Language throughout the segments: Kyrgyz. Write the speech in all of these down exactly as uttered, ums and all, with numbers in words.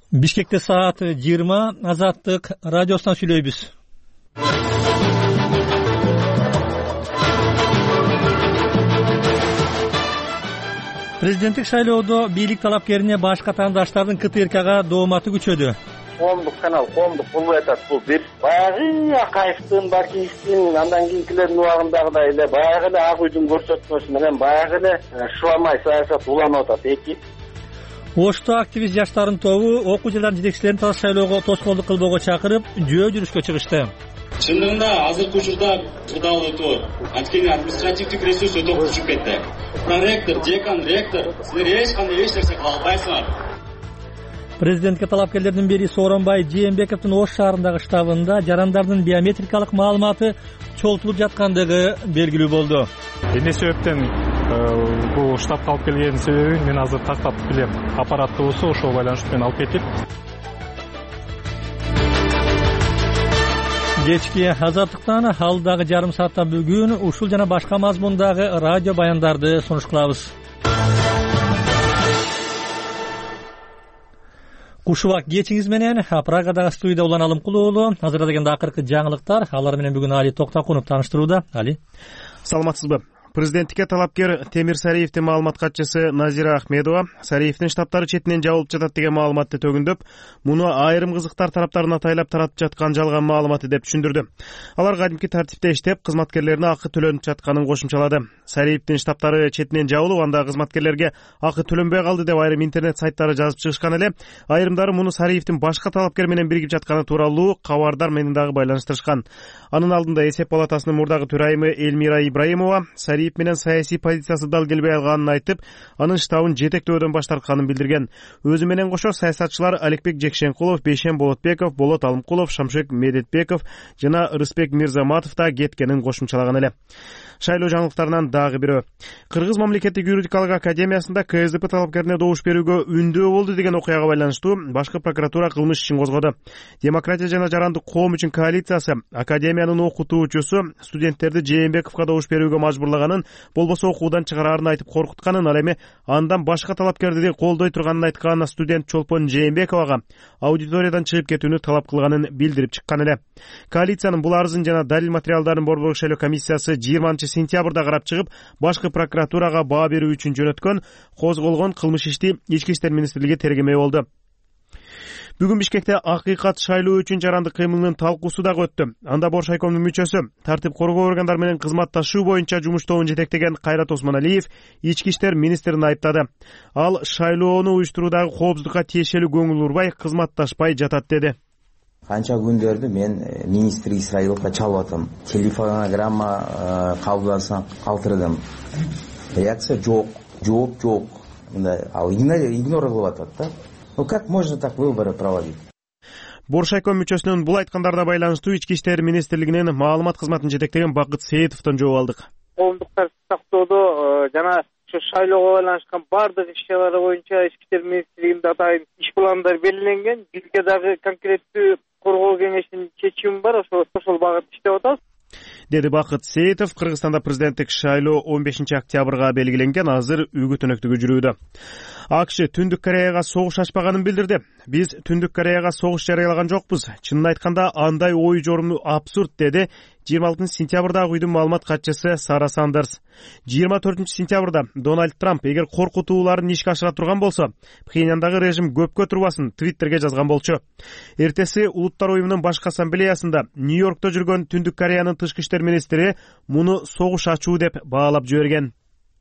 Бишкекте саат жыйырма, Азаттык радиосунан сүйлөйбүз. Президенттик шайлоодо бийлик талапкерине башка тандаштардын КТРКга дооматы күчөдү. Коомдук канал, коомдук болбой атат. Бул бир баягы Акаевдин, Бакиевдин, андан кийинкилердин убагындагыдай эле баягы эле ак үйдүн көрсөтмөсү менен баягы эле шубамай саясат уланып атат. Эки Ошто активист жаштардын тобу окуу жайлардын жетекчилерин таза шайлоого тоскоолдук кылбоого чакырып, жөө жүрүшкө чыгышты. Чындыгында азыркы учурда кырдаал өтүп, анткени административдик ресурс өтө курчуп кетти. Проректор, декан, ректор, силер эч кандай эч нерсе кыла албайсыңар. Президентке талапкерлердин бири Сооронбай Жээнбековдун Ош шаарындагы штабында жарандардын биометрикалык маалыматы чогултулуп жаткандыгы белгилүү болду. Эмне себептен бул штабка алып келген себебин мен азыр тактап билем. Аппараттуусу ошого байланыштуу менен алып кетип. Кечки Азаттыктан алдагы жарым саатта бүгүн ушул жана башка мазмундагы радио баяндарды сунуш кылабыз. Кушубак кечиңиз менен Прагадагы студияда Улан Алымкулуу уулу азырдагы акыркы жаңылыктар, алар менен бүгүн Али Токтакунов тааныштырууда. Али, саламатсызбы? Президенттикке талапкер Темир Сариевдин маалымат катчысы Назира Ахмедова Сариевдин штабтары четинен жабылып жатат деген маалыматты төгүндөп, муну айрым кызыктар тараптарын атайлап таратып жаткан жалган маалыматы деп түшүндүрдү. Алар кадимки тартипте иштеп, кызматкерлерине акы төлөнүп жатканын кошумчалады. Сариевдин штабтары четинен жабылып, анда кызматкерлерге акы төлөнбөй калды деп айрым интернет сайттары жазып чыгышкан эле. Айрымдары муну Сариевдин башка талапкер менен биригип жатканы тууралуу кабардар менен дагы байланыштырышкан. Анын алдында эсеп палатасынын мурдагы төрайымы Эльмира Ибраимова Сариев менен саясий позициясы дал келбей алганын айтып, анын штабын жетектөөдөн баш тартканын билдирген. Өзү менен кошо саясатчылар Аликбек Жекшенкулов, Бейшен Болотбеков, Болот Алымкулов, Шамшек Медетбеков жана Рыспек Мирзаматов да кеткенин кошумчалаган эле. Шайлоо жаңылыктарынан дагы бирөө. Кыргыз мамлекеттик юридикалык академиясында КСДП талапкерине добуш берүүгө үндөө болду деген окуяга байланыштуу башкы прокуратура кылмыш ишин козгоду. Демократия жана жарандык коом үчүн коалициясы академиянын окутуучусу студенттерди Жээнбековго добуш берүүгө мажбурлаганын, болбосо окуудан чыгарарын айтып коркутканын, ал эми андан башка талапкерди колдой турганын айткан студент Чолпон Жээнбековага аудиториядан чыгып кетүүнү талап кылганын билдирип чыккан эле. Коалициянын бул арызын жана далил материалдарын Борбордук шайлоо комиссиясы жыйырманчы сентябрда карап чыгып, башкы прокуратурага баа берүү үчүн жөнөткөн козголгон кылмыш ишти Ички иштер министрлиги тергемей болду. Бүгүн Бишкекте акыйкат шайлоо үчүн жарандык кыймылынын талкуусу дагы өттү. Анда Бош айкомдун мүчөсү, тартип коргоо органдары менен кызматташуу боюнча жумуш тобун жетектеген Кайрат Осмоналиев Ички иштер министрин айыптады. Ал шайлоону уюштуруудагы коопсуздукка тиешелүү көңүл урбай, кызматташпай жатат деди. Канча күндөрдү мен министр Исраиловго чалып атам. Телефонограмма кабылдасаң калтырдым. Реакция жок, жооп жок. Мындай ал игнор кылып атат да. Ну как можно так выборы проводить? Боршайком мүчөсүнүн бул айткандарына байланыштуу Ички иштер министрлигинин маалымат кызматын жетектеген Бакыт Сейитовдон жооп алдык. Коомдук тартипти сактоодо жана ушу шайлоого байланышкан бардык иш-чаралар боюнча Ички иштер министрлигинде атайын иш пландар белгиленген. Бизге дагы конкреттүү коргоо кеңешинин чечими бар, ошо ошол багытта иштеп атабыз, деди Бакыт Сейитов. Кыргызстанда президенттик шайлоо он бешинчи октябрга белгиленген, азыр үгүт өнөктүгү жүрүүдө. АКШ Түндүк Кореяга согуш ачпаганын билдирди. Биз Түндүк Кореяга согуш жарыялаган жокпуз. Чынын айтканда андай ой жоруму абсурд, деди жыйырма алтынчы сентябрдагы үйдүн маалымат катчысы Сара Сандерс. жыйырма төртүнчү сентябрда Дональд Трамп эгер коркутууларын ишке ашыра турган болсо, Пхеньяндагы режим көпкө турбасын Твиттерге жазган болчу. Эртеси Улуттар уюмунун башкы ассамблеясында Нью-Йоркто жүргөн Түндүк Кореянын тышкы иштер министри муну согуш ачуу деп баалап жиберген.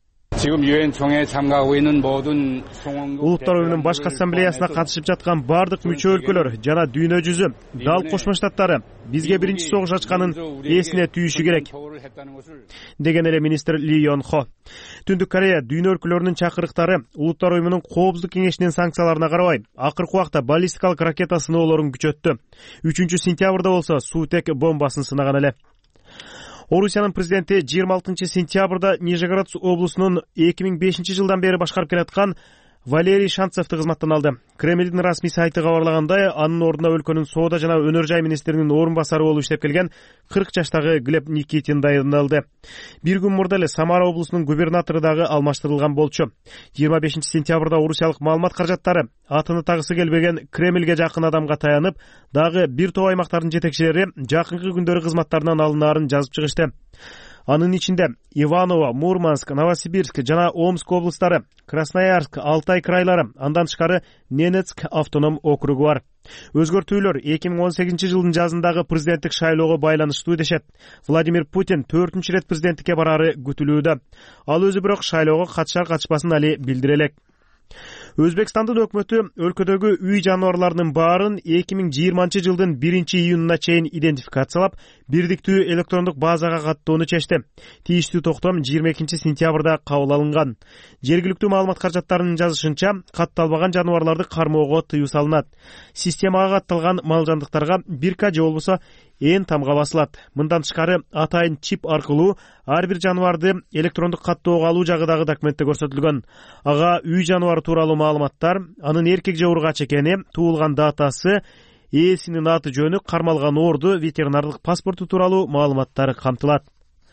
Улуттар уюмунун башкы ассамблеясына катышып жаткан бардык мүчө өлкөлөр жана дүйнө жүзү, дал Кошмо Штаттары бизге биринчи согуш ачканын эсине түйүшү керек, деген эле министр Ли Йон Хо. Түндүк Корея дүйнө өлкөлөрүнүн чакырыктары Улуттар уюмунун коопсуздук кеңешинин санкцияларына карабай, акыркы убакта баллистикалык ракета сыноолорун күчөттү. үчүнчү сентябрда болсо Сутек бомбасын сынаган эле. Орусиянын президенти жыйырма алтынчы сентябрда Нижегород облусунун эки миң бешинчи жылдан бери башкарып келаткан Валерий Шанцевди кызматтан алды. Кремлдин расмий сайты кабарлагандай, анын ордуна өлкөнүн соода жана өнөр жай министринин орун басары болуп иштеп келген кырк жаштагы Глеб Никитин дайындалды. Бир күн мурда эле Самара облусунун губернатору дагы алмаштырылган болчу. жыйырма бешинчи сентябрда орусиялык маалымат каражаттары атын тагысы келбеген Кремлге жакын адамга таянып, дагы бир топ аймактардын жетекчилери жакынкы күндөрү кызматтарынан алынаарын жазып чыгышты. Анын ичинде Иваново, Мурманск, Новосибирск жана Омск облустары, Красноярск, Алтай крайлары, андан тышкары Ненецк автоном округу бар. Өзгөртүүлөр эки миң он сегизинчи жылдын жазындагы президенттик шайлоого байланыштуу дешет. Владимир Путин төртүнчү ирет президенттикке барары күтүлүүдө. Ал өзү бирок шайлоого катышар катышпасын али билдире элек. Өзбекстандын өкмөтү өлкөдөгү үй жаныбарларынын баарын эки миң жыйырманчы жылдын биринчи июнуна чейин идентификациялап, бирдиктүү электрондук базага каттоону чечти. Тийиштүү токтом жыйырма экинчи сентябрда кабыл алынган. Жергиликтүү маалымат каражаттарынын жазышынча, катталбаган жаныбарларды кармоого тыюу салынат. Системага катталган мал жандыктарга бирка же болбосо ээн тамга басылат. Мындан тышкары атайын чип аркылуу ар бир жаныбарды электрондук каттоого алуу жагы дагы документте көрсөтүлгөн. Ага үй жаныбары тууралуу маалыматтар, анын эркек же ургач экени, туулган датасы, ээсинин аты жөнү, кармалган орду, ветеринардык паспорту тууралуу маалыматтар камтылат.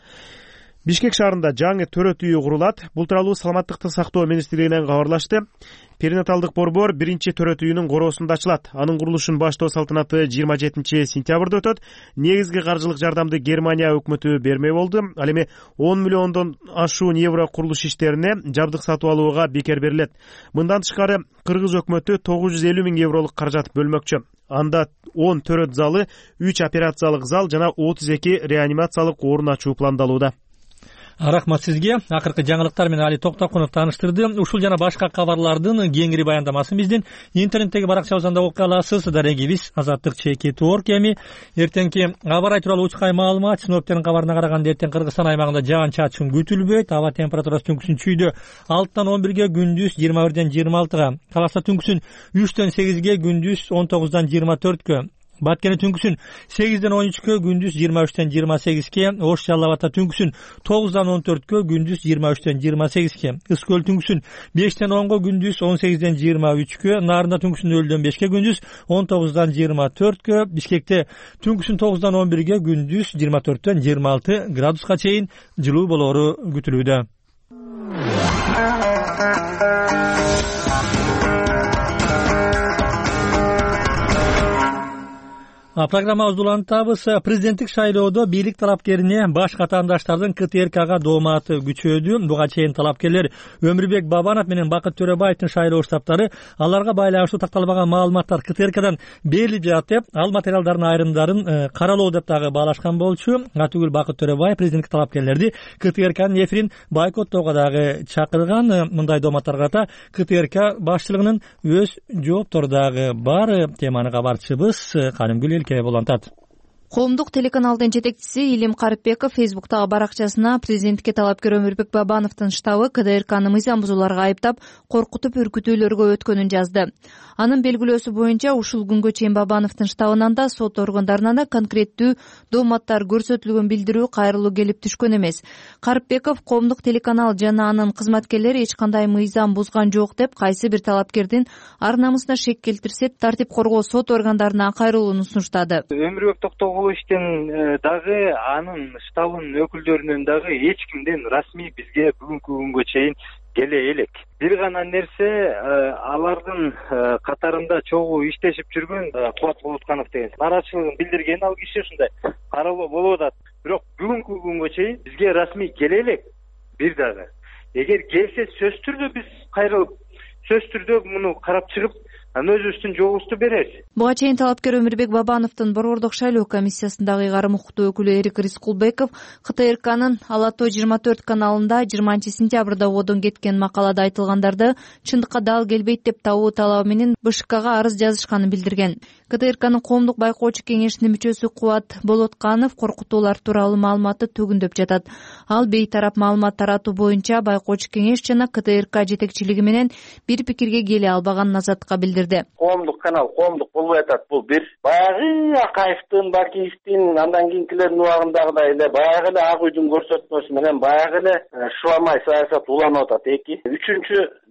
Бишкек шаарында жаңы төрөт үйү курулат. Бул тууралуу саламаттыкты сактоо министрлигинен кабарлашты. Перинаталдык борбор биринчи төрөт үйүнүн короосунда ачылат. Анын курулушун баштоо салтанаты жыйырма жетинчи сентябрда өтөт. Негизги каржылык жардамды Германия өкмөтү бермей болду. Ал эми он миллиондон ашуун евро курулуш иштерине жабдык сатып алууга бекер берилет. Мындан тышкары Кыргыз өкмөтү тогуз жүз элүү миң евролук каражат бөлмөкчү. Анда он төрөт залы, үч операциялык зал жана отуз эки реанимациялык орун ачуу пландалууда. Рахмат сизге. Акыркы жаңылыктар менен Али Токтокунов тааныштырды. Ушул жана башка кабарлардын кеңири баяндамасын биздин интернеттеги баракчабыздан да окуй аласыз. Дарегибиз Азаттык чекит точка орг. Эми эртеңки аба ырайы тууралуу учкай маалымат. Синоптиктердин кабарына караганда эртең Кыргызстан аймагында жаан чачын күтүлбөйт. Аба температурасы түнкүсүн чүйдө алтыдан он бирге, күндүз жыйырма бирден жыйырма алтыга. Каласа түнкүсүн үчтөн сегизге, күндүз он тогуздан жыйырма төрткө. Баткени түнкүсүн сегизден он үчкө, күндүз жыйырма үчтөн жыйырма сегизге. Ош Жалал Абадта түнкүсүн тогуздан он төрткө, күндүз жыйырма үчтөн жыйырма сегизге. Ысык Көл түнкүсүн бештен онго, күндүз он сегизден жыйырма үчкө. Нарында түнкүсүн нөлдөн бешке, күндүз он тогуздан жыйырма төрткө. Бишкекте түнкүсүн тогуздан он бирге, күндүз жыйырма төрттөн жыйырма алты градуска чейин жылуу болору күтүлүүдө. Программабызды улантабыз. Президенттик шайлоодо бийлик талапкерине баш катандаштардын ка тэ эр кга дооматы күчөөдү. Буга чейин талапкерлер Өмүрбек Бабанов менен Бакыт Төрөбаевдин шайлоо штабтары аларга байланыштуу такталбаган маалыматтар ка тэ эр кадан берилип жатат деп, ал материалдардын айрымдарын каралоо деп дагы баалашкан болчу. Атүгүл Бакыт Төрөбаев президенттик талапкерлерди ка тэ эр канын эфирин бойкоттоого дагы чакырган. Мындай дооматтарга да ка тэ эр ка башчылыгынын өз жооптору дагы бар. Теманы кабарчыбыз Канымгүл болантат. Коомдук телеканалдын жетекчиси Илим Карыпбеков Фейсбуктагы баракчасына президентке талапкер Өмүрбек Бабановдун штабы ка тэ эр каны мыйзам бузууларга айыптап, коркутуп үркүтүүлөргө өткөнүн жазды. Анын белгилөөсү боюнча ушул күнгө чейин Бабановдун штабынан да, сот органдарынан да конкреттүү дооматтар көрсөтүлгөн билдирүү кайрылуу келип түшкөн эмес. Карыпбеков коомдук телеканал жана анын кызматкерлери эч кандай мыйзам бузган жок деп, кайсы бир талапкердин ар намысына шек келтирсе, тартип коргоо сот органдарына кайрылууну сунуштады. Өмүрбек Токтогуловичтен дагы, анын штабынын өкүлдөрүнөн дагы эч кимден расмий бизге бүгүнкү күнгө чейин келе элек. Бир гана нерсе, алардын катарында чогуу иштешип жүргөн Кубат Болотканов деген нааразычылыгын билдирген ал киши ушундай каралуу болуп атат. Бирок бүгүнкү күнгө чейин бизге расмий келе элек бир дагы. Эгер келсе сөзсүз түрдө биз кайрылып, сөзсүз түрдө муну карап чыгып, өзүбүздүн жообузду беребиз. Буга чейин талапкер Өмүрбек Бабановдун Борбордук шайлоо комиссиясындагы ыйгарым укуктуу өкүлү Эрик Рискулбеков ка тэ эр канын Ала Тоо жыйырма төрт каналында жыйырманчы сентябрда одон кеткен макалада айтылгандарды чындыкка дал келбейт деп табуу талабы менен бэ эш кга арыз жазышканын билдирген. ка тэ эр канын коомдук байкоочу кеңешинин мүчөсү Кубат Болотканов коркутуулар тууралуу маалыматты төгүндөп жатат. Ал бейтарап маалымат таратуу боюнча байкоочу кеңеш жана ка тэ эр ка жетекчилиги менен бир пикирге келе албаганын Азаттыкка билдирди. Коомдук канал коомдук болбой атат. Бул бир. Баягы Акаевдин, Бакиевдин, андан кийинкилердин убагындагыдай эле баягы эле ак үйдүн көрсөтмөсү менен баягы эле шуламай саясат уланып атат. Эки. Үчүнчү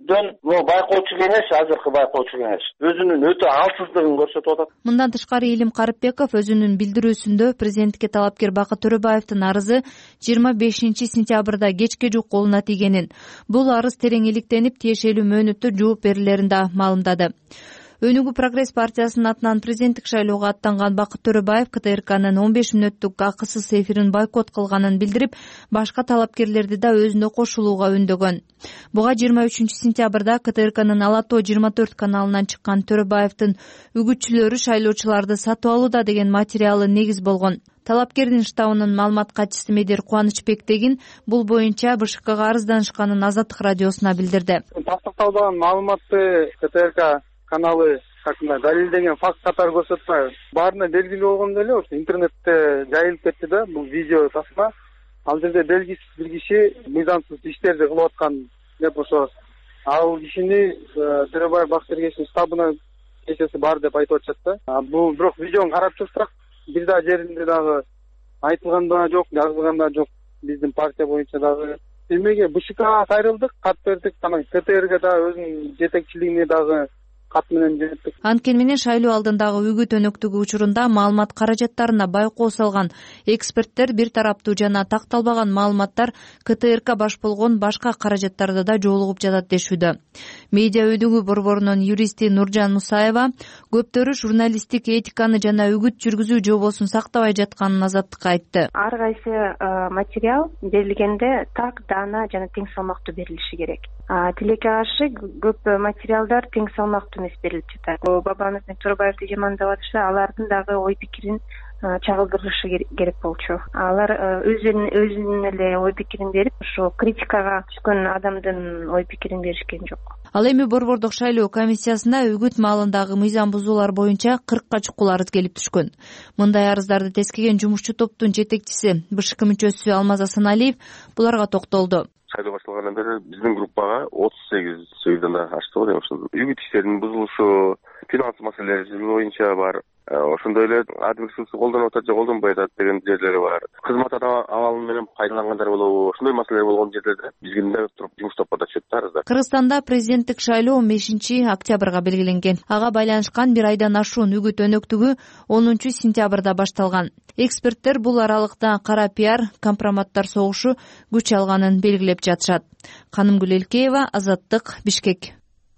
байкоочу кеңеш, азыркы байкоочу кеңеш өзүнүн өтө алсыздыгын көрсөтүп атат. Мындан тышкары Илим Карыпбеков өзүнүн билдирүүсүндө президенттикке талапкер Бакыт Төрөбаевдин арызы жыйырма бешинчи сентябрда кечке жук колуна тийгенин, бул арыз терең иликтенип, тиешелүү мөөнөттө жооп берилерин да маалымдады. Өнүгүү Прогресс партиясынын атынан президенттик шайлоого аттанган Бакыт Төрөбаев КТРКнын он беш мүнөттүк акысыз эфирин бойкот кылганын билдирип, башка талапкерлерди да өзүнө кошулууга үндөгөн. Буга жыйырма үчүнчү сентябрда КТРКнын Ала Тоо жыйырма төрт каналынан чыккан Төрөбаевдин үгүтчүлөрү шайлоочуларды сатып алууда деген материалы негиз болгон. Талапкердин штабынын маалымат катчысы Медер Кубанычбектегин бул боюнча БШКга арызданышканын Азаттык радиосуна билдирди. Тастыкталбаган маалыматты КТРК каналы шартында далилдеген факт катары көрсөтпөй, баарына белгилүү болгондой эле ошо интернетте жайылып кетти да бул видео тасма. Ал жерде белгисиз бир киши мыйзамсыз иштерди кылып аткан деп ошо ал кишини Төрөбаев Бакытбергеновдун штабына кесеси бар деп айтып атышат да. Бул бирок видеону карап чыксак, бир да жеринде дагы айтылган да жок, жазылган да жок. Биздин партия боюнча дагы эмеге БШКга кайрылдык, кат бердик, анан КТРге да өзүнүн жетекчилигине дагы кат менен жөнөттүк. Анткени менен шайлоо алдындагы үгүт өнөктүгү учурунда маалымат каражаттарына байкоо салган эксперттер бир тараптуу жана такталбаган маалыматтар КТРК баш болгон башка каражаттарда да жоолугуп жатат дешүүдө. Медиа өнүгүү борборунун юристи Нуржан Мусаева көптөрү журналисттик этиканы жана үгүт жүргүзүү жобосун сактабай жатканын Азаттыкка айтты. Ар кайсы материал берилгенде так, даана жана тең салмактуу берилиши керек. Тилекке каршы көп материалдар тең салмактуу эмес берилип жатат. Бабанов менен Төрөбаевди жамандап атышса, алардын дагы ой пикирин чагылдырышы керек болчу. Алар өзүнүн өзүнүн эле ой пикирин берип, ошо критикага түшкөн адамдын ой пикирин беришкен жок. Ал эми борбордук шайлоо комиссиясына үгүт маалындагы мыйзам бузуулар боюнча кыркка чукул арыз келип түшкөн. Мындай арыздарды тескеген жумушчу топтун жетекчиси БШК мүчөсү Алмаз Асаналиев буларга токтолду. Шайлоо башталгандан бери биздин группага отуз сегиз сөйдөн да ачты го дейм. Үгүт иштеринин бузулушу, финанс маселелери боюнча бар. Ошондой эле администрация колдонуп атат же колдонбой атат деген жерлери бар. Кызмат абалы менен пайдалангандар болобу? Ошондой маселелер болгон жерлерде бизге да туруп жумуш топкото түшөт да арыздар. Кыргызстанда президенттик шайлоо он бешинчи октябрга белгиленген. Ага байланышкан бир айдан ашуун үгүт өнөктүгү онунчу сентябрда башталган. Эксперттер бул аралыкта кара пиар, компроматтар согушу күч алганын белгилеп жатышат. Канымгүл Элкеева, Азаттык, Бишкек.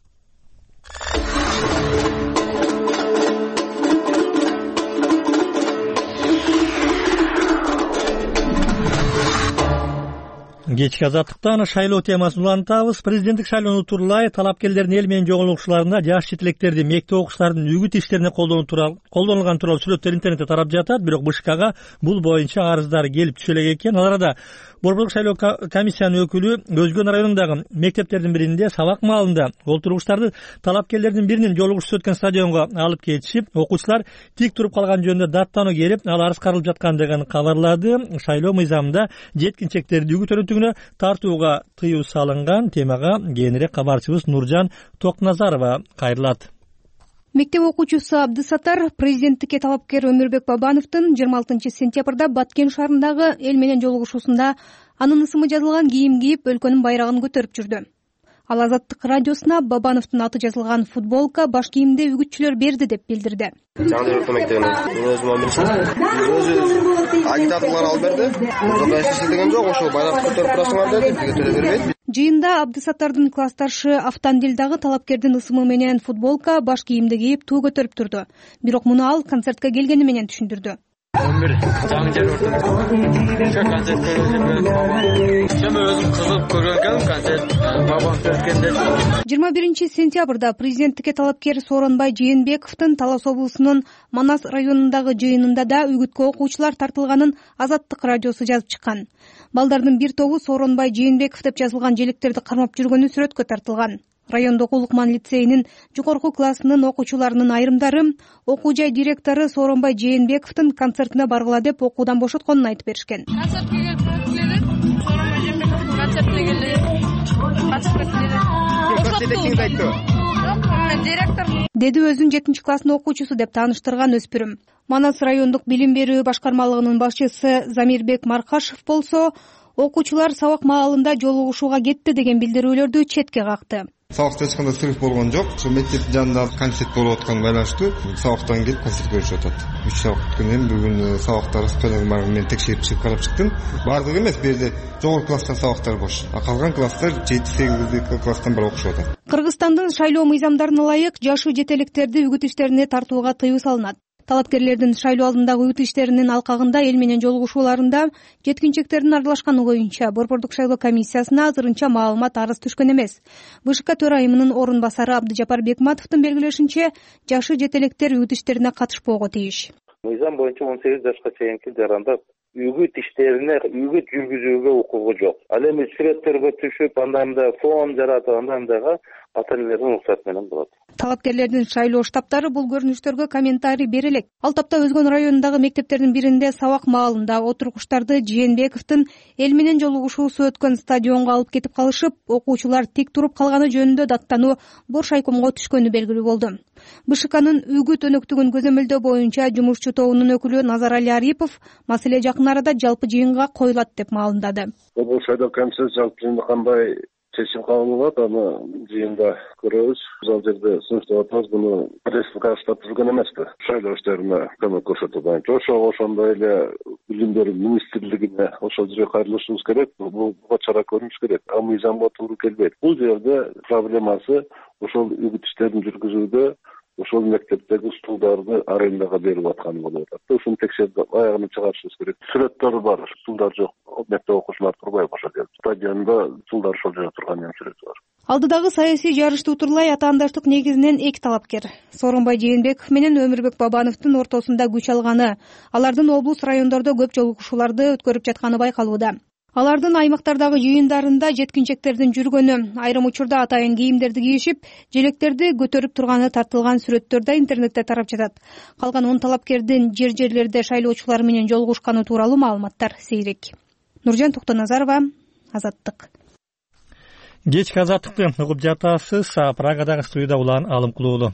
Кечки Азаттыктан шайлоо темасын улантабыз. Президенттик шайлоону турлай талапкерлердин эл менен жогулушууларында жаш четелектерди мектеп окуучулардын үгүт иштерине колдонулган тууралуу сүрөттөр интернетте тарап жатат. Бирок БШКга бул боюнча арыздар келип түшө элек экен. Ал арада борбордук шайлоо комиссиянын өкүлү Өзгөн районундагы мектептердин биринде сабак маалында олтургучтарды талапкерлердин биринин жолугушуусу өткөн стадионго алып кетишип, окуучулар тик туруп калган жөнүндө даттануу келип, ал арыз каралып жаткандыгын кабарлады. Шайлоо мыйзамында жеткинчектерди үгүт өнөктүгүнө тартууга тыюу салынган. Темага кийинирээк кабарчыбыз Нуржан Токназарова кайрылат. Мектеп окуучусу Абдысаттар президенттикке талапкер Өмүрбек Бабановдун жыйырма алтынчы сентябрда Баткен шаарындагы эл менен жолугушуусунда анын ысымы жазылган кийим кийип, өлкөнүн байрагын көтөрүп жүрдү. Ал Азаттык радиосуна Бабановдун аты жазылган футболка, баш кийимди үгүтчүлөр берди деп билдирди. Жаңы өртө мектебинен өзүм өзү агитаторлор алып берди. Мындай эч деген жок, ошол байрак көтөрүп турасыңар деди, бизге төлөп бербейт. Жыйында Абдысаттардын классташы Автандил дагы талапкердин ысымы менен футболка, баш кийимди кийип туу көтөрүп турду. Бирок муну ал концертке келгени менен түшүндүрдү. он бир жаңы жер өртө ошо концерт көргөндө өзүм кызыгып көргөн концерт бабам өткөндө. жыйырма биринчи сентябрда президенттикке талапкер Сооронбай Жээнбековдун Талас облусунун Манас районундагы жыйынында да үгүткө окуучулар тартылганын Азаттык радиосу жазып чыккан. Балдардын бир тобу Сооронбай Жээнбеков деп жазылган желектерди кармап жүргөнү сүрөткө тартылган. Райондогу Улукман лицейинин жогорку классынын окуучуларынын айрымдары окуу жай директору Сооронбай Жээнбековдун концертине баргыла деп окуудан бошотконун айтып беришкен. Концертке келип келдик. Сооронбай Жээнбековдун концертине келдик. Катышып кетти. Мен директор деди өзүн жетинчи класстын окуучусу деп тааныштырган өспүрүм. Манас райондук билим берүү башкармалыгынын башчысы Замирбек Маркашев болсо, окуучулар сабак маалында жолугушууга кетти деген билдирүүлөрдү четке какты. Сабакта эч кандай срыв болгон жок. Ошо мектептин жанында концерт болуп аткан байланыштуу сабактан келип концерт беришип атат. үч сабак өткөндөн бүгүн сабактар распоряженияларын мен текшерип чыгып карап чыктым. Бардыгы эмес, бу жерде жогорку класстан сабактар бош. А калган класстар жети сегиз класстан бери окушуп атат. Кыргызстандын шайлоо мыйзамдарына ылайык жашы жетелектерди үгүт иштерине тартууга тыюу салынат. Талапкерлердин шайлоо алдындагы үгүт иштеринин алкагында эл менен жолугушууларында жеткинчектердин аралашканы боюнча Борбордук шайлоо комиссиясына азырынча маалымат арыз түшкөн эмес. БШК төрайымынын орун басары Абдыжапар Бекматовдун белгилешинче, жашы жетелектер үгүт иштерине катышпоого тийиш. Мыйзам боюнча он сегиз жашка чейинки жарандар үгүт иштерине үгүт жүргүзүүгө укугу жок. Ал эми сүрөттөргө түшүп, андайда фон жаратып, андайдага ата энелердин уруксаты менен болот. Талапкерлердин шайлоо штабтары бул көрүнүштөргө комментарий бере элек. Ал тапта Өзгөн районундагы мектептердин биринде сабак маалында отургучтарды Жээнбековдун эл менен жолугушуусу өткөн стадионго алып кетип калышып, окуучулар тик туруп калганы жөнүндө даттануу Боршайкомго түшкөнү белгилүү болду. БШКнын үгүт өнөктүгүн көзөмөлдөө боюнча жумушчу тобунун өкүлү Назарали Арипов маселе жакын арада жалпы жыйынга коюлат деп маалымдады. Бул шайлоо комиссиясы жалпы жыйында кандай чечим кабыл болот, аны жыйында көрөбүз. Биз ал жерде сунуштап атабыз, буну республика штаб түзгөн эмеспи. Шайлоо иштерине көмөк көрсөтүү боюнча ошого ошондой эле билим берүү министрлигине ошол жерге кайрылышыбыз керек. Буга чара көрүнүш керек. А мыйзамга туура келбейт. Бул жерде проблемасы ошол үгүт иштерин жүргүзүүдө ошол мектептеги стулдарды арендага берип атканы болуп атат. Ушуну текшерип аягына чыгарышыбыз керек. Сүрөттөр бар, стулдар жок. Мектеп окуучулар турбай ошол жерде. Стадиондо стулдар ошол жерде турган эми сүрөтү бар. Алдыдагы саясий жарышты утурлай атаандаштык негизинен эки талапкер Сооронбай Жээнбеков менен Өмүрбек Бабановдун ортосунда күч алганы, алардын облус райондордо көп жолугушууларды өткөрүп жатканы байкалууда. Алардын аймактардагы жыйындарында жеткинчектердин жүргөнү, айрым учурда атайын кийимдерди кийишип, желектерди көтөрүп турганы тартылган сүрөттөр да интернетте тарап жатат. Калган он талапкердин жер-жерлерде шайлоочулар менен жолугушканы тууралуу маалыматтар сейрек. Нуржан Токтоназарова, Азаттык. Кечки Азаттыкты угуп жатасыз. Прагадагы студияда Улан Алымкулуулу.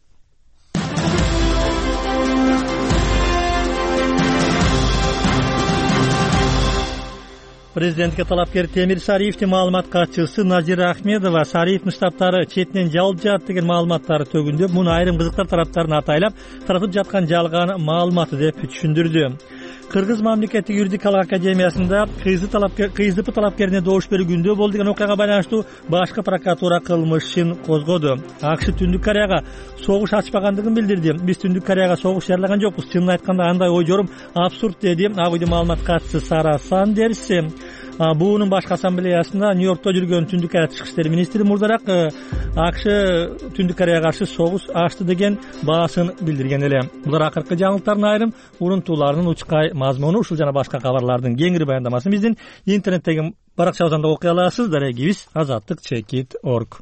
Президентке талапкер Темир Сариевдин маалымат катчысы Назира Ахмедова Сариевдин штабтары четинен жабылып жатат деген маалыматтары төгүндөп, муну айрым кызыктар тараптарын атайлап таратып жаткан жалган маалыматы деп түшүндүрдү. Кыргыз мамлекеттик юридикалык академиясында КСДП талапкерине добуш берүү күндө болду деген окуяга байланыштуу башкы прокуратура кылмыш ишин козгоду. АКШ Түндүк Кореяга согуш ачпагандыгын билдирди. Биз Түндүк Кореяга согуш жарылаган жокпуз. Чынын айтканда андай ой жорум абсурд деди ак үйдүн маалымат катчысы Сара Сандерс. Буунун башкы ассамблеясында Нью-Йоркто жүргөн Түндүк Корея тышкы иштер министри мурдараак АКШ Түндүк Кореяга каршы согуш ачты деген баасын билдирген эле. Булар акыркы жаңылыктардын айрым урунтууларынын учкай мазмуну. Ушул жана башка кабарлардын кеңири баяндамасын биздин интернеттеги баракчабыздан да окуй аласыз. Дарегибиз азаттык чекит точка орг.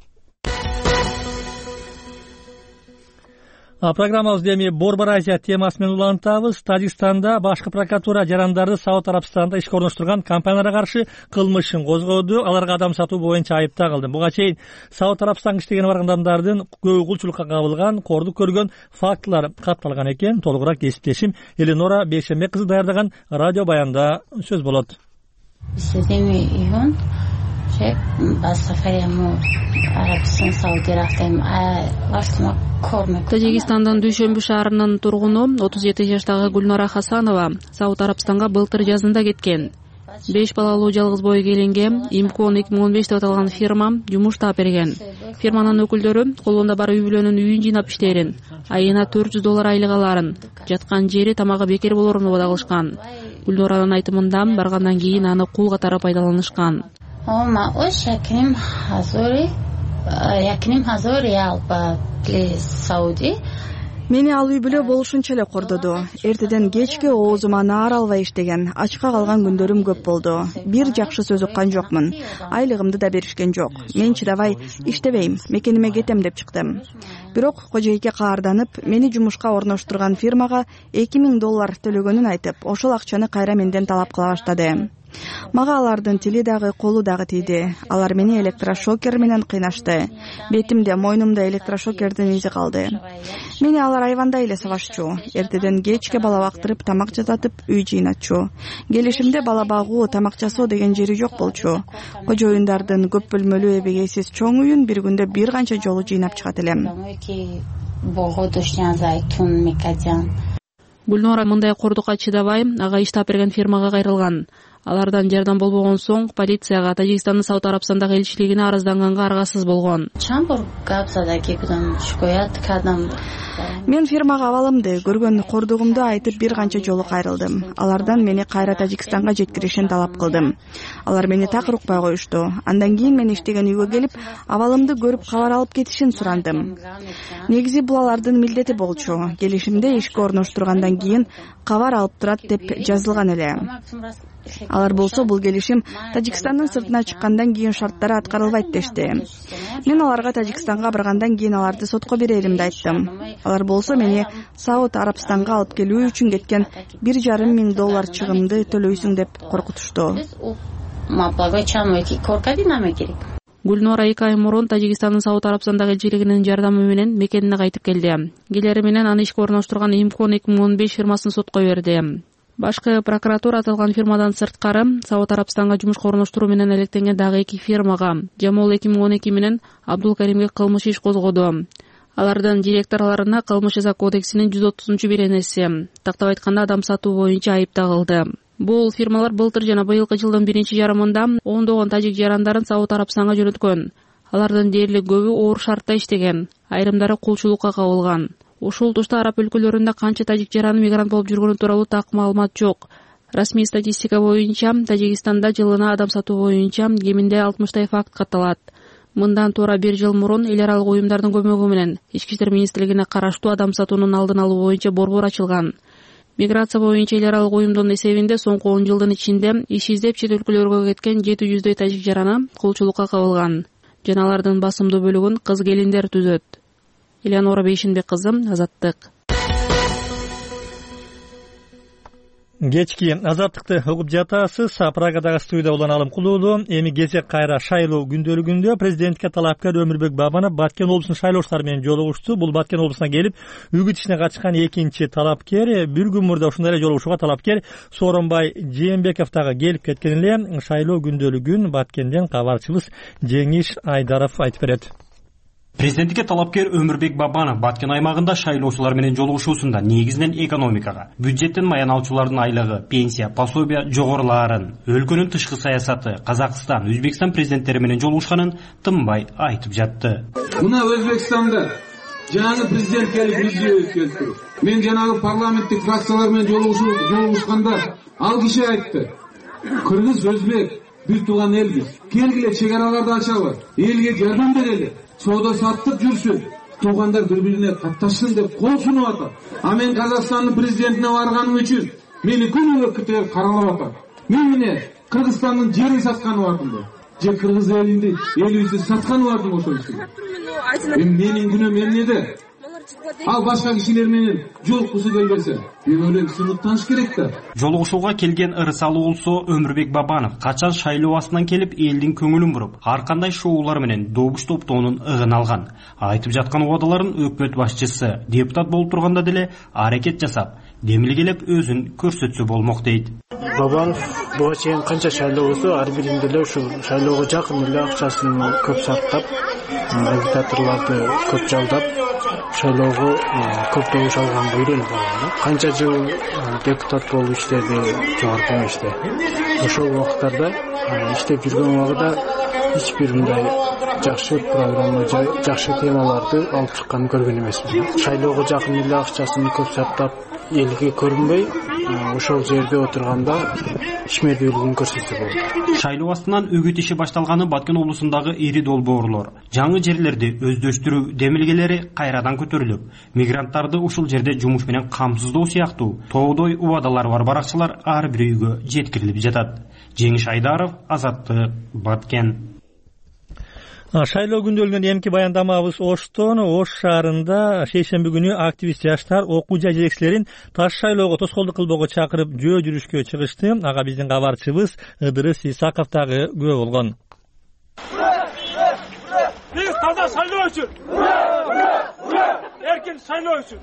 Программабызды эми Борбор Азия темасы менен улантабыз. Тажикстанда башкы прокуратура жарандарды Сауд Арабстанда ишке орноштурган компанияларга каршы кылмыш ишин козгоду. Аларга адам сатуу боюнча айыпта кылды. Буга чейин Сауд Арабстанга иштеген барган адамдардын көбү кулчулукка кабылган, кордук көргөн фактылар катталган экен. Толугураак кесиптешим Эленора Бейшембек кызы даярдаган радио баянда сөз болот. Тажикстандын Дүйшөмбү шаарынын тургуну отуз жети жаштагы Гүлнара Хасанова Сауд Арабстанга былтыр жазында кеткен. беш балалуу жалгыз бой келинге Имкон эки миң он беш деп аталган фирма жумуш таап берген. Фирманын өкүлдөрү колунда бар үй бүлөнүн үйүн жыйнап иштээрин, айына төрт жүз доллар айлык аларын, жаткан жери тамагы бекер болорун убада кылышкан. Гүлнаранын айтымында баргандан кийин аны кул катары пайдаланышкан. Мени ал үй бүлө болушунча эле кордоду. Эртеден кечке оозума наар албай иштеген, ачка калган күндөрүм көп болду. Бир жакшы сөз уккан жокмун. Айлыгымды да беришкен жок. Мен чыдабай иштебейм, мекениме кетем деп чыктым. Бирок кожойке каарданып, мени жумушка орноштурган фирмага эки миң доллар төлөгөнүн айтып, ошол акчаны кайра менден талап кыла баштады. Мага алардын тили дагы, колу дагы тийди. Алар мени электрошокер менен кыйнашты. Бетимде, мойнумда электрошокердин изи калды. Мени алар айвандай эле сабашчу. Эртеден кечке бала бактырып, тамак жасатып, үй жыйнатчу. Келишимде бала багуу, тамак жасоо деген жери жок болчу. Кожоюндардын көп бөлмөлүү эбегейсиз чоң үйүн бир күндө бир канча жолу жыйнап чыгат элем. Гүлнора мындай кордукка чыдабай, ага иштап берген фирмага кайрылган. Алардан жардам болбогон соң полицияга Тажикстандын Сауд Арабстандагы элчилигине арызданганга аргасыз болгон. Мен фирмага абалымды, көргөн кордугумду айтып бир канча жолу кайрылдым. Алардан мени кайра Тажикстанга жеткиришин талап кылдым. Алар мени так укпай коюшту. Андан кийин мен иштеген үйгө келип, абалымды көрүп кабар алып кетишин сурандым. Негизи бул алардын милдети болчу. Келишимде ишке орноштургандан кийин кабар алып турат деп жазылган эле. Алар болсо бул келишим Тажикстандын сыртына чыккандан кийин шарттары аткарылбайт дешти. Мен аларга Тажикстанга баргандан кийин аларды сотко береримди айттым. Алар болсо мени Сауд Арабстанга алып келүү үчүн кеткен бир жарым миң доллар чыгымды төлөйсүң деп коркутушту. Гүлнора эки ай мурун Тажикстандын Сауд Арабстандагы элчилигинин жардамы менен мекенине кайтып келди. Келери менен аны ишке орноштурган Имкон эки миң он беш фирмасын сотко берди. Башкы прокуратура аталган фирмадан сырткары Сауд Арабстанга жумушка орноштуруу менен электенген дагы эки фирмага Жамол эки миң он эки менен Абдулкаримге кылмыш иш козгоду. Алардын директорлоруна кылмыш жаза кодексинин жүз отузунчу беренеси, тактап айтканда адам сатуу боюнча айып тагылды. Бул фирмалар былтыр жана быйылкы жылдын биринчи жарымында ондогон тажик жарандарын Сауд Арабстанга жөнөткөн. Алардын дээрлик көбү оор шартта иштеген, айрымдары кулчулукка кабылган. Ушул тушта араб өлкөлөрүндө канча тажик жараны мигрант болуп жүргөнү тууралуу так маалымат жок. Расмий статистика боюнча Тажикстанда жылына адам сатуу боюнча кеминде алтымыштай факт катталат. Мындан туура бир жыл мурун эл аралык уюмдардын көмөгү менен Ички иштер министрлигине караштуу адам сатуунун алдын алуу боюнча борбор ачылган. Миграция боюнча эл аралык уюмдун эсебинде соңку он жылдын ичинде иш издеп чет өлкөлөргө кеткен жети жүздөй тажик жараны кулчулукка кабылган. Жана алардын басымдуу бөлүгүн кыз келиндер түзөт. Элеонора Бейшинбек кызы, Азаттык. Кечки Азаттыкты угуп жатасыз. Прагадагы студияда улан Алым Кулуулу. Эми кезек кайра шайлоо күндөлүгүндө президентке талапкер Өмүрбек Бабанов Баткен облусунун шайлоочулары менен жолугушту. Бул Баткен облусуна келип, үгүт ишине катышкан экинчи талапкер. Бир күн мурда ушундай эле жолугушууга талапкер Сооронбай Жээнбеков дагы келип кеткен эле. Шайлоо күндөлүгүн Баткенден кабарчыбыз Жеңиш Айдаров айтып берет. Президентке талапкер Өмүрбек Бабанов Баткен аймагында шайлоочулар менен жолугушуусунда негизинен экономикага, бюджеттен маян алуучулардын айлыгы, пенсия, пособия жогорулаарын, өлкөнүн тышкы саясаты, Казакстан, Өзбекстан президенттери менен жолугушканын тынбай айтып жатты. Мына Өзбекстанда жаңы президент келип изүү өткөздү. Мен жанагы парламенттик фракциялар менен жолугушканда ал киши айтты: "Кыргыз, өзбек бир тууган элбиз. Келгиле чек-араларды ачалы, элге жардам берели. Соода саттык жүрсүн, туугандар бири-бирине катташсын" деп кол сунуп атат. А мен Казакстандын президентине барганым үчүн мени күнүгө күтүп каралап атат. Мен міне Кыргызстандын жерин сатканы бардым. Же кыргыз элинди элибизди сатканы бардым ошол үчүн. Эми менин күнөөм эмнеде? Ал башка кишилер менен жолуккусу келбесе, мен ойлойм сыныктаныш керек да. Жолугушууга келген ырысалы болсо Өмүрбек Бабанов качан шайлоо астынан келип элдин көңүлүн буруп, ар кандай шоулар менен добуш топтоонун ыгын алган. Айтып жаткан убадаларын өкмөт башчысы депутат болуп турганда деле аракет жасап, демилгелеп өзүн көрсөтсө болмок дейт. Бабанов буга чейин канча шайлоо болсо, ар биринде эле ушул шайлоого жакын эле акчасын көп сактап, агитаторлорду көп жалдап, шайлоого көп добуш алганды үйрөнүп алган. Канча жыл депутат болуп иштеди жогорку кеңеште. Ошол убакыттарда иштеп жүргөн убагында эч бир мындай жакшы программа, жакшы темаларды алып чыкканын көргөн эмесмин. Шайлоого жакын эле акчасын көп сактап, элге көрүнбөй, ошол жерде отурганда ишмердүүлүгүн көрсөтсө болот. Шайлоо астынан үгүт иши башталганы Баткен облусундагы ири долбоорлор, жаңы жерлерди өздөштүрүү демилгелери кайрадан көтөрүлүп, мигранттарды ушул жерде жумуш менен камсыздоо сыяктуу тоодой убадалар бар баракчылар ар бир үйгө жеткирилип жатат. Жеңиш Айдаров, Азаттык, Баткен. Шайлоо күндөлгөн эмки баяндамабыз Оштон. Ош шаарында шейшемби күнү активист жаштар окуу жай жетекчилерин таш шайлоого тоскоолдук кылбоого чакырып жөө жүрүшкө чыгышты. Ага биздин кабарчыбыз Ыдырыс Исаков дагы күбө болгон. Биз таза шайлоо үчүн, эркин шайлоо үчүн.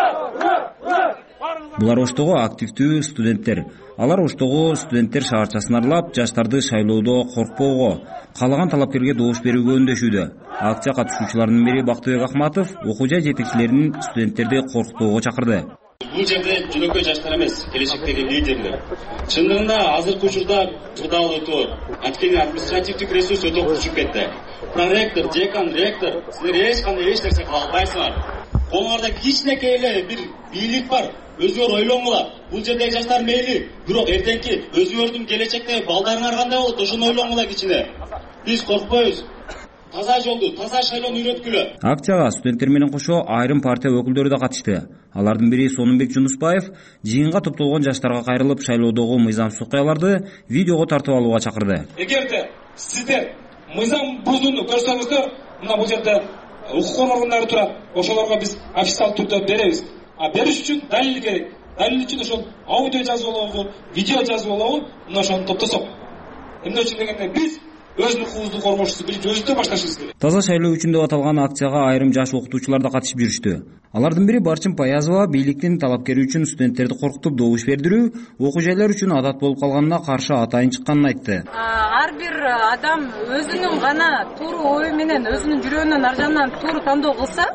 Булар Оштогу активдүү студенттер. Алар Оштогу студенттер шаарчасын аралап, жаштарды шайлоодо коркпоого, каалаган талапкерге добуш берүүгө үндөшүүдө. Акция катышуучуларынын бири Бактыбек Акматов окуу жай жетекчилерин студенттерди коркутпоого чакырды. Бул жерде жөнөкөй жаштар эмес, келечектеги лидерлер. Чындыгында азыркы учурда кырдаал өтөт. Анткени административдик ресурс өтө курчуп кетти. Проректор, декан, ректор, силер эч кандай эч нерсе кыла албайсыңар. Колуңарда кичинекей эле бир бийлик бар. Өзүңөр ойлоңуңар. Бул жердеги жаштар мейли, бирок эртеңки өзүңөрдүн келечектеги балдарыңар кандай болот, ошону ойлоңуңар кичине. Биз коркпойбуз. Таза жолду, таза шайлоону үйрөткүлө. Акцияга студенттер менен кошо айрым партия өкүлдөрү да катышты. Алардын бири Сонунбек Жунусбаев жыйынга топтолгон жаштарга кайрылып шайлоодогу мыйзамсыз окуяларды видеого тартып алууга чакырды. Эгерде сиздер мыйзам бузууну көрсөңүздөр, мына бул жерде укук органдары турат. Ошолорго биз официалдуу түрдө беребиз. А бериш үчүн далил керек. Далил үчүн ошол аудио жазып алабы, видео жазып алабы, мына ошону топтосок. Эмне үчүн дегенде биз өзүнүн укугубузду коргошубузду билип өзүбүздөн башташыбыз керек. Таза шайлоо үчүн деп аталган акцияга айрым жаш окутуучулар да катышып жүрүштү. Алардын бири Барчын Паязова бийликтин талапкери үчүн студенттерди коркутуп добуш бердирүү окуу жайлар үчүн адат болуп калганына каршы атайын чыкканын айтты. Ар бир адам өзүнүн гана туура ою менен өзүнүн жүрөгүнүн ар жагынан туура тандоо кылса,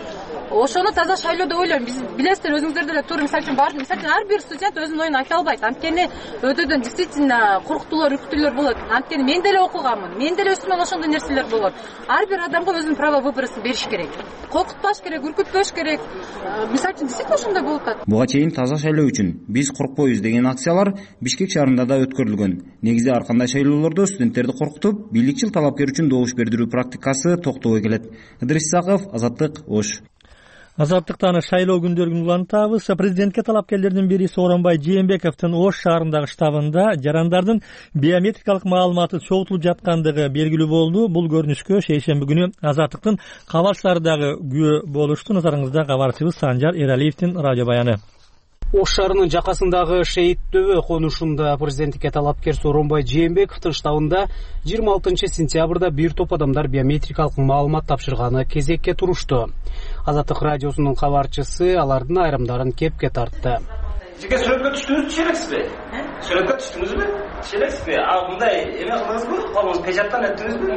ошону таза шайлоо деп ойлойм. Биз билесиздер, өзүңүздөр деле туура мисалы үчүн бар, мисалы үчүн ар бир студент өзүнүн оюн айта албайт. Анткени өтөдөн действительно коркутуулар, үркүтүүлөр болот. Анткени мен деле окуганмын. Мен деле үстүмөн ошондой нерселер болот. Ар бир адамга өзүнүн право выборын бериш керек. Коркутпаш керек, үркүтпөш керек. Мисалы үчүн действительно ошондой болуп атат. Буга чейин таза шайлоо үчүн биз коркпойбуз деген акциялар Бишкек шаарында да өткөрүлгөн. Негизде ар кандай шайлоолордо студенттерди коркутуп, бийликчил талапкер үчүн добуш бердирүү практикасы токтобой келет. Ыдырыс Исаков, Азаттык, Ош. Азаттыктан шайлоо күндөрүн улантабыз. Президентке талапкерлердин бири Сооронбай Жээнбековдун Ош шаарындагы штабында жарандардын биометрикалык маалыматы чогултулуп жаткандыгы белгилүү болду. Бул көрүнүшкө шейшемби күнү Азаттыктын кабарчылары дагы күбө болушту. Назарыңызда кабарчыбыз Санжар Эралиевдин радио баяны. Ош шаарынын жакасындагы Шейит Дөбө конушунда президенттикке талапкер Сооронбай Жээнбековдун штабында жыйырма алтынчы сентябрда бир топ адамдар биометрикалык маалымат тапшырганы кезекке турушту. Азаттык радиосунун кабарчысы алардын айрымдарын кепке тартты. Жеке сүрөткө түштүңүзбү, тишелексизби? Сүрөткө түштүңүзбү? Тишелексизби? А мындай эме кылдыңызбы? Колуңуз печаттан өттүңүзбү?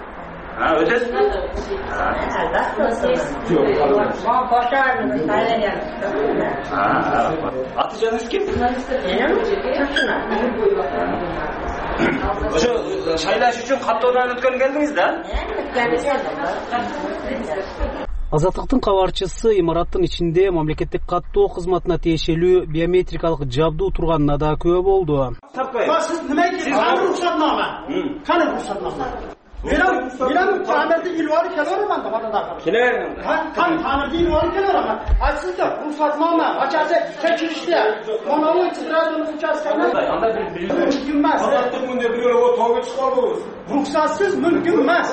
А, өтөсүзбү? Аты жөнүңүз ким? Ошо шайлаш үчүн каттоодан өткөн келдиңиз да? Азаттыктын кабарчысы имараттын ичинде мамлекеттик каттоо кызматына тиешелүү биометрикалык жабдуу турганына да күбө болду. Сиз неме дейсиз? Каны рухсатнама? Каны рухсатнама? Менен менен тамирди илвары келер мен да. Келер. Кан тамирди илвары келер ама. Айсызда рухсатнама, ачасы текшириште. Монолог тирадын учасканы. Анда бир мүмкүн эмес. Азаттык күндө бирөө тоого чыгарбыз. Рухсатсыз мүмкүн эмес.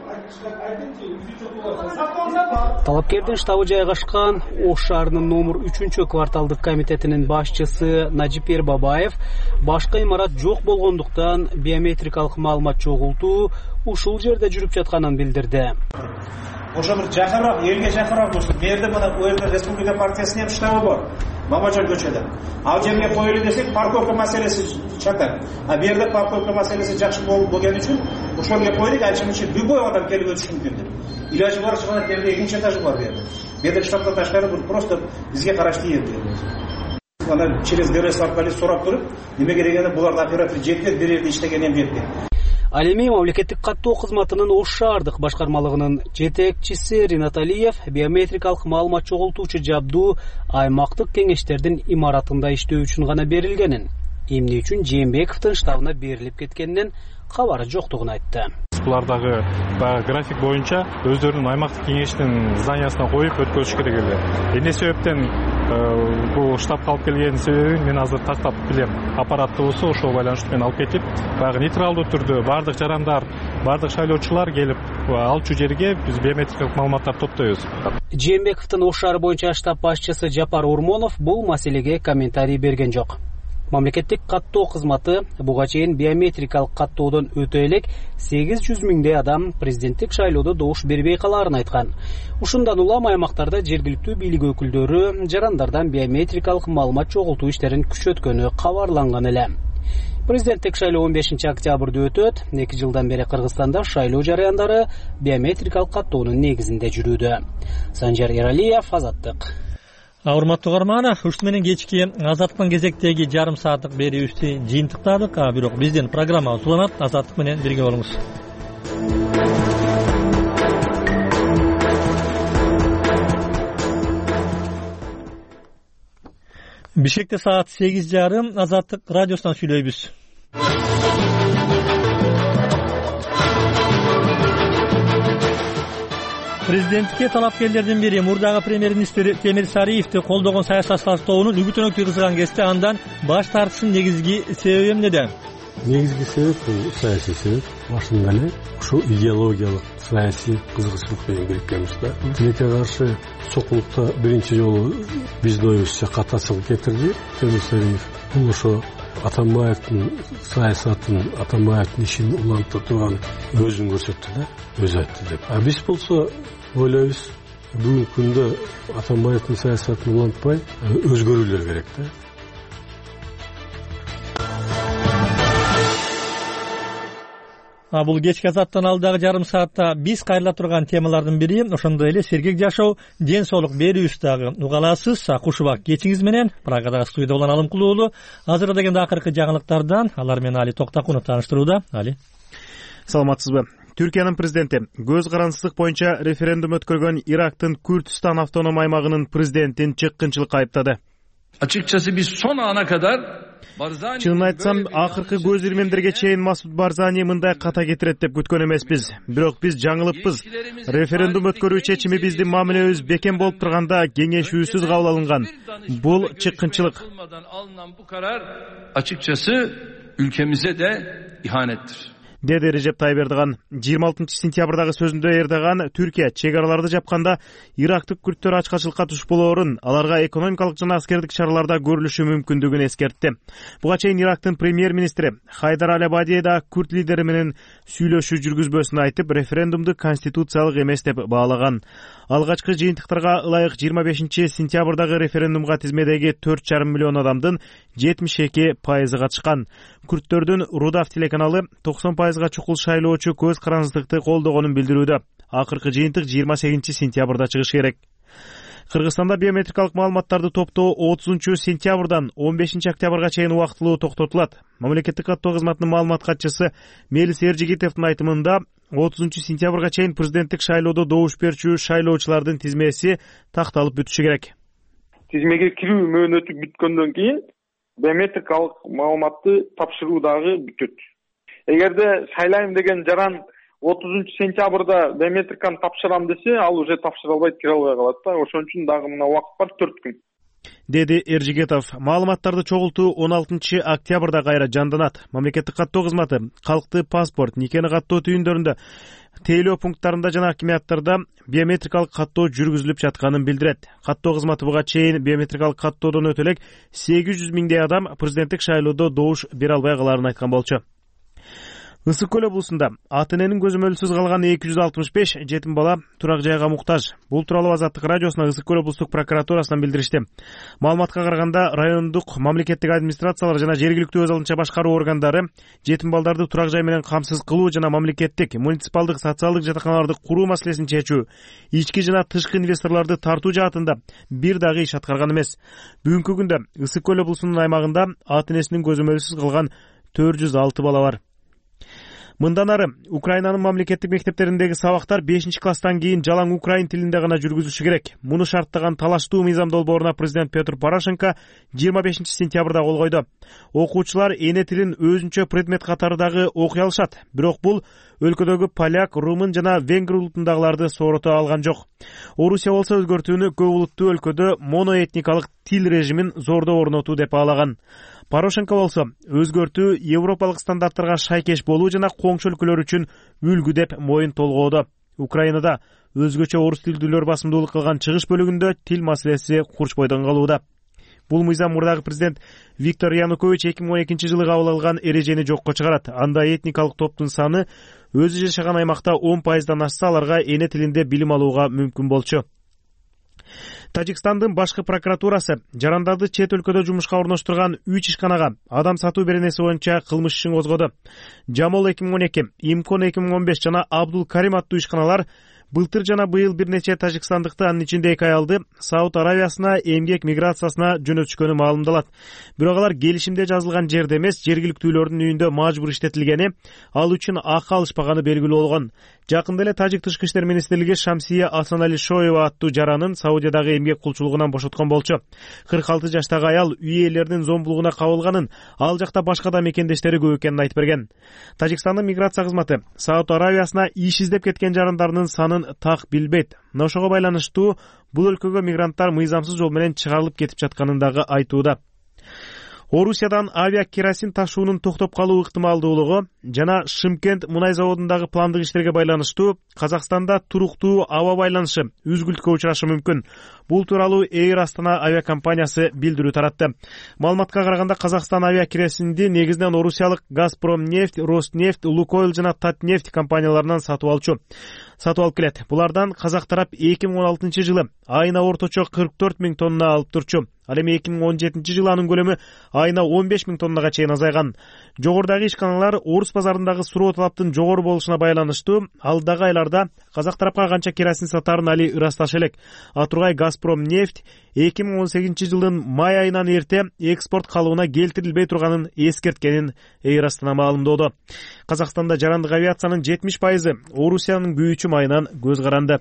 Талапкердин штабы жайгашкан Ош шаарынын номер үчүнчү кварталдык комитетинин башчысы Нажипер Бабаев башка имарат жок болгондуктан биометрикалык маалымат чогултуу ушул жерде жүрүп жатканын билдирди. Ошо бир жакыныраак, элге жакыныраак болсун. Берде мына УР Республика партиясынын штабы бар. Мамажан көчөдө. Ал жерге коюлу десек, парковка маселеси чатат. А берде парковка маселеси жакшы болуп болгон үчүн ошол жерге коюлук, айчым үчүн любой адам келип өтүшү мүмкүн. Илажы бар чыгат, жерде экинчи этажы бар берде. Берде штабдан ташкары бул просто бизге караштуу жер. Ана через ГРС аркылуу сурап көрүп, неме керегени буларды оператор жеткирип берерди иштегенен берди. Ал эми мамлекеттик каттоо кызматынын Ош шаардык башкармалыгынын жетекчиси Ринат Алиев биометрикалык маалымат чогултуучу жабдуу аймактык кеңештердин имаратында иштөө үчүн гана берилгенин, эмне үчүн Жээнбековдун штабына берилип кеткенинен кабары жоктугун айтты. Булар дагы баягы график боюнча өздөрүнүн аймактык кеңештин зданиясына коюп өткөрүш керек эле. Эмне себептен бул штабка алып келгенин себебин мен азыр тактап билем. Аппаратты болсо ошол байланыштуу менен алып кетип, баягы нейтралдуу түрдө баардык жарандар, баардык шайлоочулар келип алчу жерге биз биометрикалык маалыматтарды топтойбуз. Жээнбековдун Ош шаары боюнча штаб башчысы Жапар Урмонов бул маселеге комментарий берген жок. Мамлекеттик каттоо кызматы буга чейин биометрикалык каттоодон өтө элек сегиз жүз миңдей адам президенттик шайлоодо добуш бербей калаарын айткан. Ушундан улам аймактарда жергиликтүү бийлик өкүлдөрү жарандардан биометрикалык маалымат чогултуу иштерин күчөткөнү кабарланган эле. Президенттик шайлоо он бешинчи октябрда өтөт. эки жылдан бери Кыргызстанда шайлоо жарыяндары биометрикалык каттоонун негизинде жүрүүдө. Санжар Эралиев, Азаттык. Урматтуу угарман, ушуну менен кечки Азаттыктын кезектеги жарым сааттык берүүбүздү жыйынтыктадык. Бирок биздин программа уланат. Азаттык менен бирге болуңуз. Бишкекте саат сегиз жарым Азаттык радиосунан сүйлөйбүз. Президенттикке талапкерлердин бири мурдагы премьер-министр Темир Сариевди колдогон саясатчылар тобунун үгүт-өнөктү кызган кезде андан баш тартышынын негизги себеби эмнеде? Негизги себеп бул саясий себеп. Башында эле ушул идеологиялык саясий кызыгычтык менен бириккенбиз да. Тилекке каршы сокулукта биринчи жолу биздин оюбузча катачылык кетирди Темир Сариев. Бул ошо Атамбаевдин саясатын, Атамбаевдин ишин улантып турган өзүн көрсөттү да, өзү айтты деп. А биз болсо ойлойбуз, бүгүнкү күндө Атамбаевдин саясатын улантпай өзгөрүүлөр керек да. Бул кечки Азаттан алдагы жарым саатта биз кайрыла турган темалардын бири ошондой эле сергек жашоо, ден соолук берүүбүз дагы угаласыз. Кушубак кечиңиз менен Прагадагы студияда улан Алымкулуулу. Азырда дегенде акыркы жаңылыктардан алар менен Али Токтакунов тааныштырууда. Али. Саламатсызбы? Түркиянын президенти көз карансыздык боюнча референдум өткөргөн Ирактын Күрдистан автоном аймагынын президентин чыккынчылыкка айыптады. Açıkçası biz son ana kadar Чынын айтсам, акыркы көз ирмемдерге чейин Масуд Барзани мындай ката кетирет деп күткөн эмеспиз. Бирок биз жаңылыппыз. Референдум өткөрүү чечими биздин мамилебиз бекем болуп турганда кеңешүүсүз кабыл алынган. Бул чыккынчылык. Bu karar açıkçası ülkemize de ihanettir. Деди Режеп Тайып Эрдоган. жыйырма алтынчы сентябрдагы сөзүндө Эрдоган Түркия чек араларды жапканда ирактык күрттөр ачкачылыкка туш болоорун, аларга экономикалык жана аскердик чараларда көрүлүшү мүмкүндүгүн эскертти. Буга чейин Ирактын премьер-министри Хайдар Аль-Абади да күрт лидери менен сүйлөшүү жүргүзбөсүн айтып, референдумду конституциялык эмес деп баалаган. Алгачкы жыйынтыктарга ылайык жыйырма бешинчи сентябрдагы референдумга тизмедеги төрт жарым миллион адамдын жетимиш эки пайызы катышкан. Күрттөрдүн Рудав телеканалы токсон пайызга чукул шайлоочу көз карансыздыкты колдогонун билдирүүдө. Акыркы жыйынтык жыйырма сегизинчи сентябрда чыгыш керек. Кыргызстанда биометрикалык маалыматтарды топтоо отузунчу сентябрдан он бешинчи октябрга чейин убактылуу токтотулат. Мамлекеттик каттоо кызматынын маалымат катчысы Мелис Эржигитовдун айтымында отузунчу сентябрга чейин президенттик шайлоодо добуш берүүчү шайлоочулардын тизмеси такталып бүтүшү керек. Тизмеге кирүү мөөнөтү бүткөндөн кийин биометрикалык маалыматты тапшыруу дагы бүтөт. Эгерде шайлайм деген жаран отузунчу сентябрда биометриканы тапшырам десе, ал уже тапшыра албайт, кире албай калат да. Ошон үчүн дагы мына убакыт бар, төрт күн. Деди Эржигетов. Маалыматтарды чогултуу он алтынчы октябрда кайра жанданат. Мамлекеттик каттоо кызматы калктык паспорт, никени каттоо түйүндөрүндө, тейлөө пункттарында жана акимияттарда биометрикалык каттоо жүргүзүлүп жатканын билдирет. Каттоо кызматы буга чейин биометрикалык каттоодон өтө элек сегиз жүз миңдей адам президенттик шайлоодо добуш бере албай калаарын айткан болчу. Ысык көл облусунда ата эненин көзөмөлсүз калган эки жүз алтымыш беш жетим бала турак жайга муктаж. Бул тууралуу Азаттык радиосуна Ысык көл облустук прокуратурасынан билдиришти. Маалыматка караганда, райондук мамлекеттик администрациялар жана жергиликтүү өз алынча башкаруу органдары жетим балдарды турак жай менен камсыз кылуу жана мамлекеттик, муниципалдык, социалдык жатаканаларды куруу маселесин чечүү, ички жана тышкы инвесторлорду тартуу жаатында бир дагы иш аткарган эмес. Бүгүнкү күндө Ысык көл облусунун аймагында ата энесинин көзөмөлсүз калган төрт жүз алты бала бар. Мындан ары Украинанын мамлекеттик мектептериндеги сабактар бешинчи класстан кийин жалаң украин тилинде гана жүргүзүлүшү керек. Муну шарттаган талаштуу мыйзам долбооруна президент Петр Порошенко жыйырма бешинчи сентябрда кол койду. Окуучулар эне тилин өзүнчө предмет катары дагы окуй алышат. Бирок бул өлкөдөгү поляк, румын жана венгр улутундагыларды соорото алган жок. Орусия болсо өзгөртүүнү көп улуттуу өлкөдө моноэтникалык тил режимин зордо орнотуу деп баалаган. Порошенко болсо өзгөртүү европалык стандарттарга шайкеш болуу жана коңшу өлкөлөр үчүн үлгү деп моюн толгоодо. Украинада өзгөчө орус тилдүүлөр басымдуулук кылган чыгыш бөлүгүндө тил маселеси курч бойдон калууда. Бул мыйзам мурдагы президент Виктор Янукович эки миң он экинчи жылы кабыл алган эрежени жокко чыгарат. Анда этникалык топтун саны өзү жашаган аймакта он пайыздан ашса, аларга эне тилинде билим алууга мүмкүн болчу. Тажикстандын башкы прокуратурасы жарандарды чет өлкөдө жумушка орноштурган үч ишканага адам сатуу беренеси боюнча кылмыш ишин козгоду. Жамол эки миң он эки, Имкон эки миң он беш жана Абдул Карим аттуу ишканалар былтыр жана быйыл бир нече тажикстандыкты, анын ичинде эки аялды Сауд Аравиясына эмгек миграциясына жөнөтүшкөнү маалымдалат. Бирок алар келишимде жазылган жерде эмес, жергиликтүүлөрдүн үйүндө мажбур иштетилгени, ал үчүн акы алышпаганы белгилүү болгон. Жакында эле Тажик тышкы иштер министрлиги Шамсия Асаналишоева аттуу жаранын Саудиядагы эмгек кулчулугунан бошоткон болчу. кырк алты жаштагы аял үй ээлеринин зомбулугуна кабылганын, ал жакта башка да мекендештери көп экенин айтып берген. Тажикстандын миграция кызматы Сауд Аравиясына иш издеп кеткен жарандарынын санын так билбейт. Ошого байланыштуу бул өлкөгө мигранттар мыйзамсыз жол менен чыгарылып кетип жатканын дагы айтууда. Орусиядан авиа керосин ташуунун токтоп калуу ыктымалдуулугу жана Шымкент мунай заводундагы пландык иштерге байланыштуу Казакстанда туруктуу аба байланышы үзгүлтүккө учурашы мүмкүн. Бул тууралуу Эйр Астана авиакомпаниясы билдирүү таратты. Маалыматка караганда Казакстан авиа керосинди негизинен орусиялык Газпромнефть, Роснефть, Лукойл жана Татнефть компанияларынан сатып алчу. Сатып алып келет. Булардан казак тарап эки миң он алтынчы жылы айына орточо кырк төрт миң тонна алып турчу. Ал эми эки миң он жетинчи жылы анын көлөмү айына он беш миң тоннага чейин азайган. Жогорудагы ишканалар орус базарындагы суроо талаптын жогору болушуна байланыштуу алдагы айларда казак тарапка канча керосин сатаарын али ырасташы элек. А тургай Газпромнефть эки миң он сегизинчи жылдын май айынан эрте экспорт калыбына келтирилбей турганын эскерткенин Эйр Астана маалымдоодо. Казакстанда жарандык авиациянын жетимиш пайызы Орусиянын күйүүчү майынан көз каранды.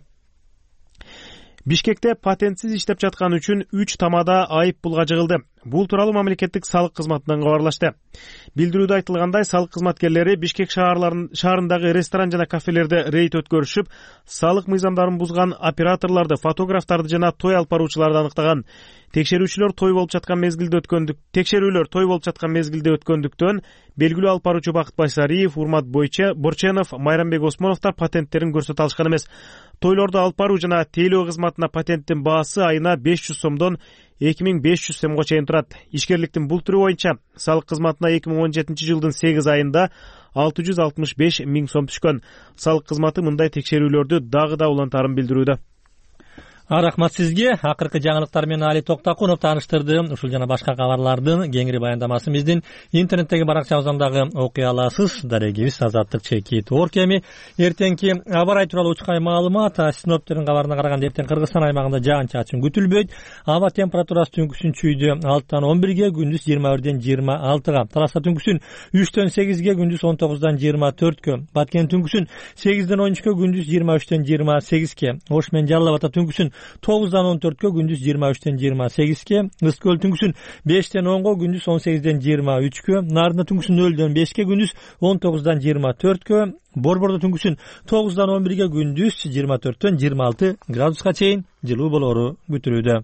Бишкекте патентсиз иштеп жаткан үчүн үч тамада айып пулга жыгылды. Бул тууралуу мамлекеттик салык кызматынан кабарлашты. Билдирүүдө айтылгандай, салык кызматкерлери Бишкек шаарындагы ресторан жана кафелерде рейд өткөрүшүп, салык мыйзамдарын бузган операторлорду, фотографтарды жана той алып баруучуларды аныктаган. Текшерүүчүлөр той болуп жаткан мезгилде өткөндүк, текшерүүлөр той болуп жаткан мезгилде өткөндүктөн белгилүү алып баруучу Бакыт Байсариев, Урмат Борченов, Майрамбек Осмоновдор патенттерин көрсөтө алышкан эмес. Тойлорду алып баруу жана тейлөө кызматына патенттин баасы айына беш жүз сомдон эки миң беш жүз сомго чейин турат. Ишкерликтин бул түрү боюнча салык кызматына эки миң он жетинчи жылдын сегиз айында алты жүз алтымыш беш миң сом түшкөн. Салык кызматы мындай текшерүүлөрдү дагы да улантаарын билдирүүдө. Рахмат сизге. Акыркы жаңылыктар менен Али Токтакунов тааныштырды. Ушул жана башка кабарлардын кеңири баяндамасын биздин интернеттеги баракчабыздан дагы окуй аласыз. Дарегибиз Азаттык Чекит Оркеми. Эртеңки аба ырайы тууралуу учкай маалымат. Синоптиктердин кабарына караганда эртең Кыргызстан аймагында жаан-чачын күтүлбөйт. Аба температурасы түнкүсүн чүйдө алтыдан он бирге, күндүз жыйырма бирден жыйырма алтыга. Таласта түнкүсүн үчтөн сегизге, күндүз он тогуздан жыйырма төрткө. Баткен түнкүсүн сегизден он үчкө, күндүз жыйырма үчтөн жыйырма сегизге. Ош менен Жалал Абад түнкүсүн тогуздан он төрткө, күндүз жыйырма үчтөн жыйырма сегизге. Ысык көл түнкүсүн бештен онго, күндүз он сегизден жыйырма үчкө. Нарында түнкүсүн нөлдөн бешке, күндүз он тогуздан жыйырма төрткө. Борбордо түнкүсүн тогуздан он бирге, күндүз жыйырма төрттөн жыйырма алты градуска чейин жылуу болоору күтүлүүдө.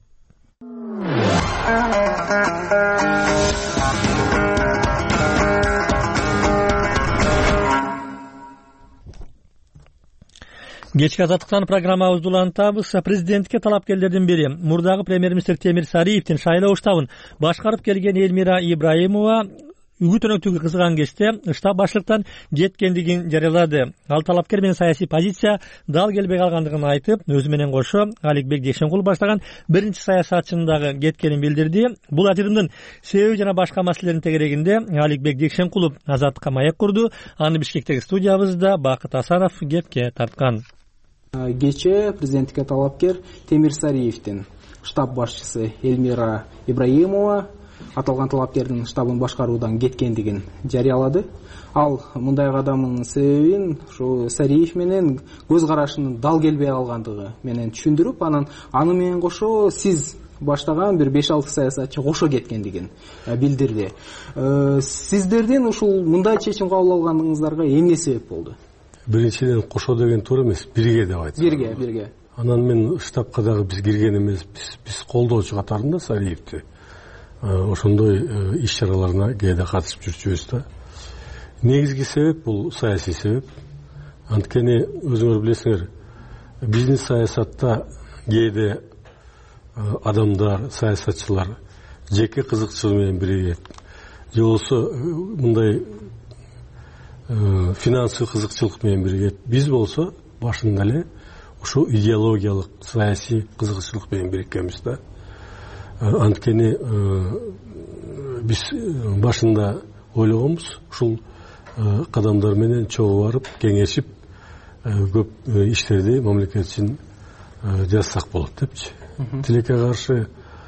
Кечки Азаттыктан программабызды улантабыз. Президентке талапкерлердин бири мурдагы премьер-министр Темир Сариевдин шайлоо штабын башкарып келген Эльмира Ибраимова үгүт өнөктүгү кызган кечте штаб башлыктан кеткендигин жарыялады. Ал талапкер менен саясий позиция дал келбей калгандыгын айтып, өзү менен кошо Аликбек Декшенкулов баштаган биринчи саясатчынын дагы кеткенин билдирди. Бул ажырымдын себеби жана башка маселелердин тегерегинде Аликбек Декшенкулов Азаттыкка маек курду. Аны Бишкектеги студиябызда Бакыт Асанов кепке тарткан. Кече президенттикке талапкер Темир Сариевдин штаб башчысы Эльмира Ибраимова аталган талапкердин штабын башкаруудан кеткендигин жарыялады. Ал мындай кадамдын себебин ушу Сариев менен көз карашынын дал келбей калгандыгы менен түшүндүрүп, анан аны менен кошо сиз баштаган бир беш алты саясатчы кошо кеткендигин билдирди. Сиздердин ушул мындай чечим кабыл алганыңыздарга эмне себеп болду? Биринчиден кошо деген туура эмес, бирге деп айтты. Бирге, бирге. Анан мен штабка дагы биз кирген эмес, биз колдоочу катарында Сариевди ошондой иш-чараларына кээде катышып жүрчүбүз да. Негизги себеп бул саясий себеп. Анткени өзүңөр билесиңер, бизнес саясатта кээде адамдар, саясатчылар жеке кызыкчылыгы менен биригет, же болбосо мындай финансый кызыкчылык менен биригет. Биз болсо башында эле ушул идеологиялык, саясий кызыкчылык менен бириккенбиз да. Анткени биз башында ойлогонбуз, ушул кадамдар менен чогуу барып, кеңешип, көп иштерди мамлекет үчүн жазсак болот депчи. Тилекке каршы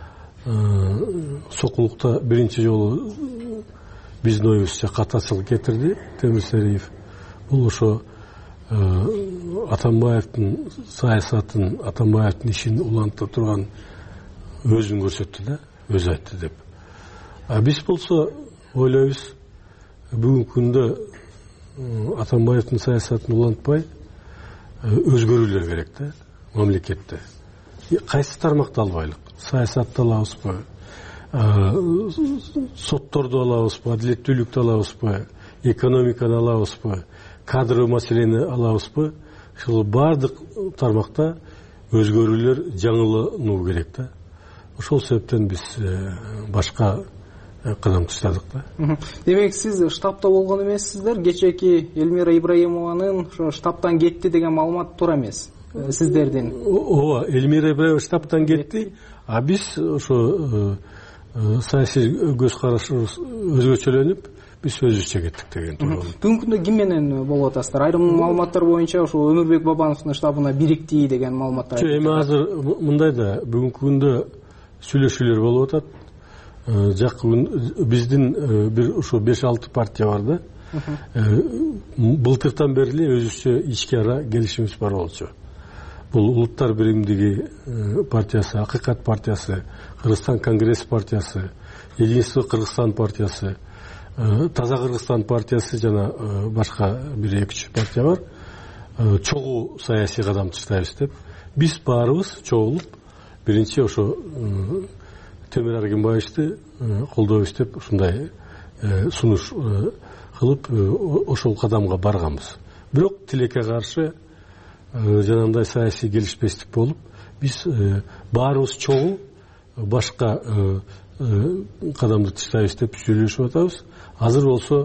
сокулукта биринчи жолу биздин оюбузча катачылык кетирди Темир Сариев. Бул ошо Атамбаевдин саясатын, Атамбаевдин ишин улантып турган өзүн көрсөттү да, өзү айтты деп. А биз болсо ойлойбуз, бүгүнкү күндө Атамбаевдин саясатын улантпай өзгөрүүлөр керек да мамлекетте. Кайсы тармакты албайлык? Саясатты алабызбы? Сотторду алабызбы? Адилеттүүлүктү алабызбы? Экономиканы алабызбы? Кадрлы маселени алабызбы? Ушул бардык тармакта өзгөрүүлөр жаңылануу керек да. Ошол себептен биз башка кадам таштадык да. Демек, сиз штабта болгон эмессиздер. Кечеки Элмира Ибраимованын штабтан кетти деген маалымат туура эмес. Сиздердин. Ооба, Элмира Ибраимова штабтан кетти, а биз ошо саясий көз карашыбыз өзгөчөлөнүп, биз өзүбүзчө кеттик деген туура. Бүгүнкү күндө ким менен болуп атасыздар? Айрым маалыматтар боюнча ошо Өмүрбек Бабановдун штабына бирикти деген маалыматтар. Жок, эми азыр мындай да, бүгүнкү күндө сүйлөшүүлөр болуп атат. Жакын биздин бир ошо беш алты партия бар да. Былтыртан бери эле өзүбүзчө ички ара келишимибиз бар болчу. Бул Улуттар биримдиги партиясы, Акыйкат партиясы, Кыргызстан Конгресс партиясы, Единство Кыргызстан партиясы, Таза Кыргызстан партиясы жана башка бир эки үч партия бар. Чогуу саясий кадам таштайбыз деп. Биз баарыбыз чогулуп, биринчи ошо Темир Аргенбаевди колдойбуз деп ушундай сунуш кылып ошол кадамга барганбыз. Бирок тилекке каршы жанагындай саясий келишпестик болуп, биз баарыбыз чогуу башка кадамды таштайбыз деп сүйлөшүп атабыз. Азыр болсо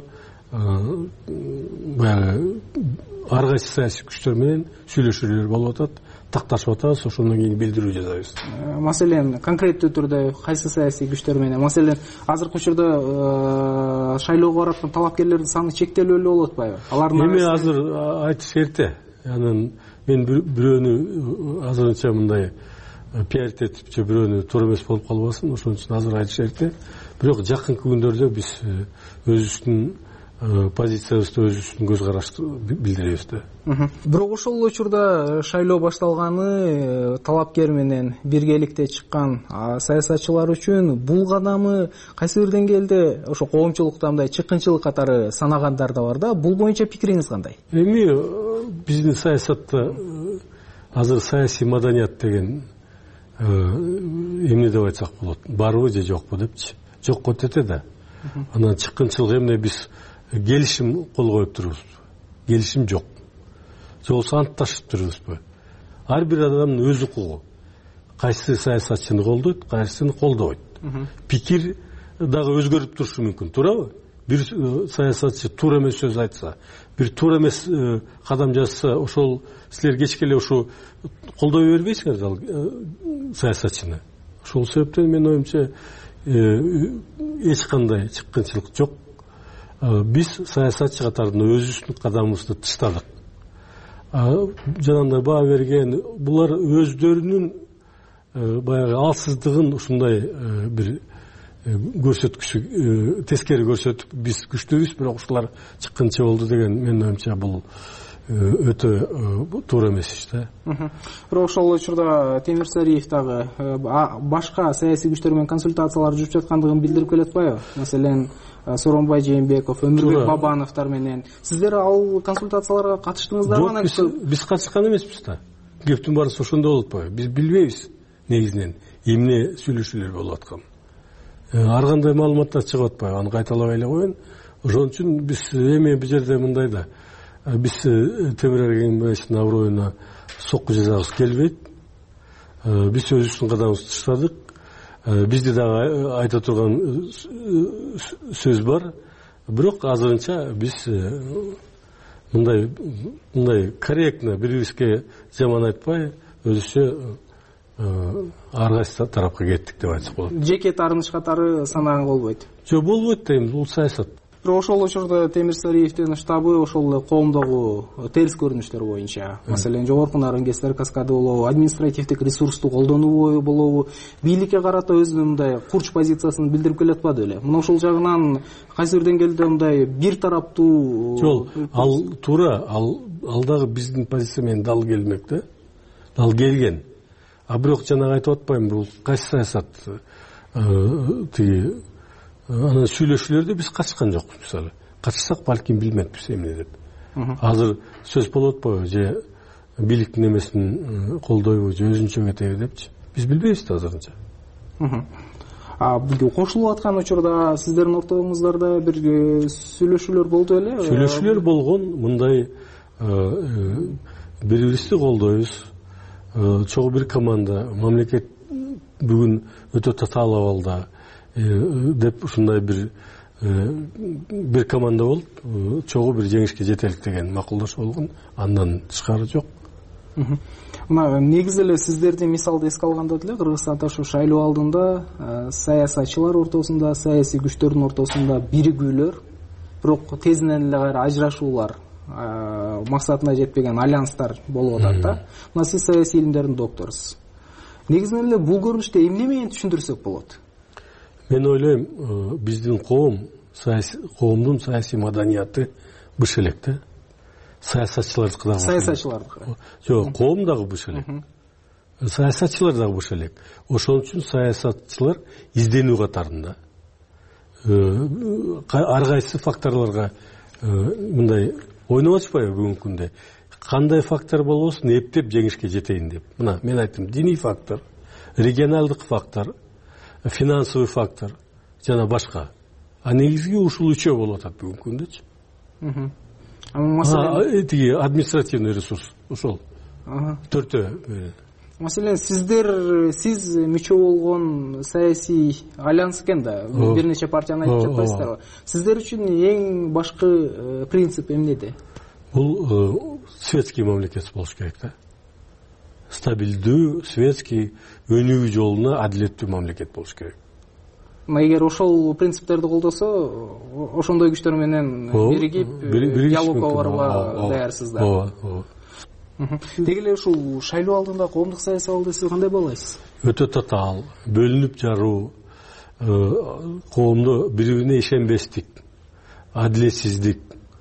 баягы ар кайсы саясий күчтөр менен сүйлөшүүлөр болуп атат, такташып атабыз, ошондон кийин билдирүү жасайбыз. Маселен, конкреттүү түрдө кайсы саясий күчтөр менен? Маселен, азыркы учурда шайлоого бараткан талапкерлердин саны чектелүү эле болуп атпайбы? Алардын эми азыр айтыш эрте. Анан мен бирөөнү азырынча мындай пиарить этип же бирөөнү туура эмес болуп калбасын, ошон үчүн азыр айтыш эрте. Бирок жакынкы күндөрдө биз өзүбүздүн позициябызды, өзүбүздүн көз карашты билдиребиз да. Бирок ошол учурда шайлоо башталганы талапкер менен биргеликте чыккан саясатчылар үчүн бул кадамы кайсы бир деңгээлде ошо коомчулукта мындай чыккынчылык катары санагандар да бар да. Бул боюнча пикириңиз кандай? Эми биздин саясатта азыр саясий маданият деген эмне деп айтсак болот? Барбы же жокпу депчи? Жокко тете да. Анан чыккынчылык эмне, биз келишим кол коюп турбузбу? Келишим жок. Же болбосо антташып турбузбу? Ар бир адамдын өз укугу. Кайсы саясатчыны колдойт, кайсысын колдобойт. Пикир дагы өзгөрүп турушу мүмкүн, туурабы? Бир саясатчы туура эмес сөз айтса, бир туура эмес кадам жасса, ошол силер кечке эле ушу колдой бербейсиңер ал саясатчыны. Ошол себептен мен оюмча эч кандай чыккынчылык жок. Биз саясатчы катарында өзүбүздүн кадамыбызды таштадык. Жанагындай баа берген, булар өздөрүнүн баягы алсыздыгын ушундай бир көрсөткүчү тескери көрсөтүп биз күчтүүбүз, бирок ушулар чыккынча болду деген менин оюмча бул өтө туура эмес иш да. Бирок ошол учурда Темир Сариев дагы башка саясий күчтөр менен консультациялар жүрүп жаткандыгын билдирип келатпайбы? Маселен, Сооронбай Жээнбеков, Өмүрбек Бабановдор менен. Сиздер ал консультацияларга катыштыңыздарбы? Жок, биз катышкан эмеспиз да. Кептин баарысы ошондо болуп атпайбы? Биз билбейбиз негизинен эмне сүйлөшүүлөр болуп аткан. Ар кандай маалыматтар чыгып атпайбы? Аны кайталабай эле коеюн. Ошон үчүн биз эми бул жерде мындай да. Биз Темир Эргенбаевдин аброюна сокку жасагыбыз келбейт. Биз өзүбүздүн кадамыбызды таштадык. Бизде дагы айта турган сөз бар. Бирок азырынча биз мындай мындай корректно бири-бирибизге жаман айтпай, өзүчө ар кайсы тарапка кеттик деп айтсак болот. Жеке таарыныч катары санаган болбойт. Жок, болбойт дейм, бул саясат. Ошол учурда Темир Сариевдин штабы ошол коомдогу терс көрүнүштөр боюнча, маселен, жогорку Нарынгездер каскады болобу, административдик ресурсту колдонуу болобу, бийликке карата өзүнүн мындай курч позициясын билдирип келатпады беле? Мына ошол жагынан кайсы бир деңгээлде мындай бир тараптуу. Жок, ал туура, ал ал дагы биздин позиция менен дал келмек да. Дал келген. А бирок жанагы айтып атпаймынбы, бул кайсы саясат? Тиги анан сүйлөшүүлөрдө биз катышкан жокпуз, мисалы. Катышсак балким билмекпиз эмне деп. Азыр сөз болуп атпайбы, же бийликтин эмесин колдойбу, же өзүнчө кетеби депчи. Биз билбейбиз да азырынча. А бул кошулуп аткан учурда сиздердин ортоңуздарда бир сүйлөшүүлөр болду эле? Сүйлөшүүлөр болгон, мындай бири-бирибизди колдойбуз. Чогуу бир команда, мамлекет бүгүн өтө татаал абалда деп ушундай бир бир команда болуп чогуу бир жеңишке жетелик деген макулдашуу болгон. Андан тышкары жок. Мына негизи эле сиздердин мисалды эске алганда деле Кыргызстанда ушу шайлоо алдында саясатчылар ортосунда, саясий күчтөрдүн ортосунда биригүүлөр, бирок тезинен эле кайра ажырашуулар, максатына жетпеген альянстар болуп атат да. Мына сиз саясий илимдердин докторусуз. Негизинен эле бул көрүнүштү эмне менен түшүндүрсөк болот? Мен ойлойм, биздин коом, коомдун саясий маданияты быш элек да. Саясатчылардыкы дагы. Саясатчылардыкы. Жок, коом дагы быш элек. Саясатчылар дагы быш элек. Ошон үчүн саясатчылар изденүү катарында. Ар кайсы факторлорго мындай ойноп атышпайбы бүгүнкү күндө? Кандай фактор болбосун эптеп жеңишке жетейин деп. Мына мен айттым, диний фактор, регионалдык фактор, финансовый фактор жана башка. А негизги ушул үчөө болуп атат бүгүнкү күндөчү. Маселен, тиги административный ресурс ушул. Төртөө. Маселен, сиздер сиз мүчө болгон саясий альянс экен да, бир нече партияны айтып жатпайсыздарбы? Сиздер үчүн эң башкы принцип эмнеде? Бул светский мамлекет болуш керек да. Стабилдүү, светский, өнүгүү жолуна адилеттүү мамлекет болуш керек. Эгер ошол принциптерди колдосо, ошондой күчтөр менен биригип диалогго барууга даярсыздар. Ооба. Деги эле ушул шайлоо алдында коомдук саясий абалды сиз кандай баалайсыз? Өтө татаал, бөлүнүп жаруу, коомдо бири-бирине ишенбестик, адилетсиздик,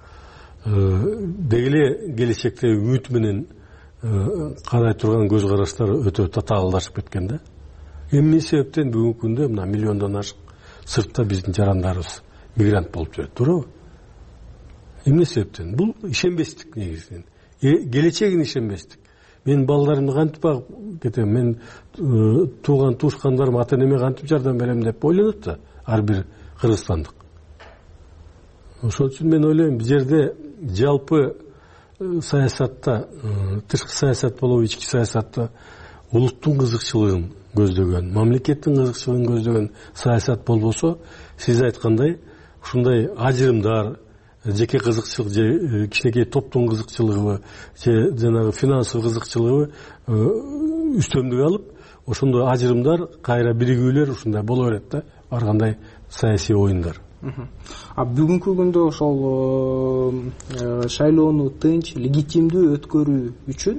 деги эле келечекте үмүт менен карай турган көз караштар өтө татаалдашып кеткен да. Эмне себептен бүгүнкү күндө мына миллиондон ашык сыртта биздин жарандарыбыз мигрант болуп жүрөт, туурабы? Эмне себептен? Бул ишенбестик негизинен. Келечегин ишенбестик. Мен балдарымды кантип багып кетем, мен тууган туушкандарым ата-энеме кантип жардам берем деп ойлонот да ар бир кыргызстандык. Ошон үчүн мен ойлойм, бул жерде жалпы саясатта, тышкы саясат болобу, ички саясатта улуттун кызыкчылыгын көздөгөн, мамлекеттин кызыкчылыгын көздөгөн саясат болбосо, сиз айткандай, ушундай ажырымдар, жеке кызыкчылык же кичинекей топтун кызыкчылыгы же жанагы финансовый кызыкчылыгы үстөмдүк алып, ошондой ажырымдар, кайра биригүүлөр ушундай боло берет да, ар кандай саясий оюндар. А бүгүнкү күндө ошол шайлоону тынч, легитимдүү өткөрүү үчүн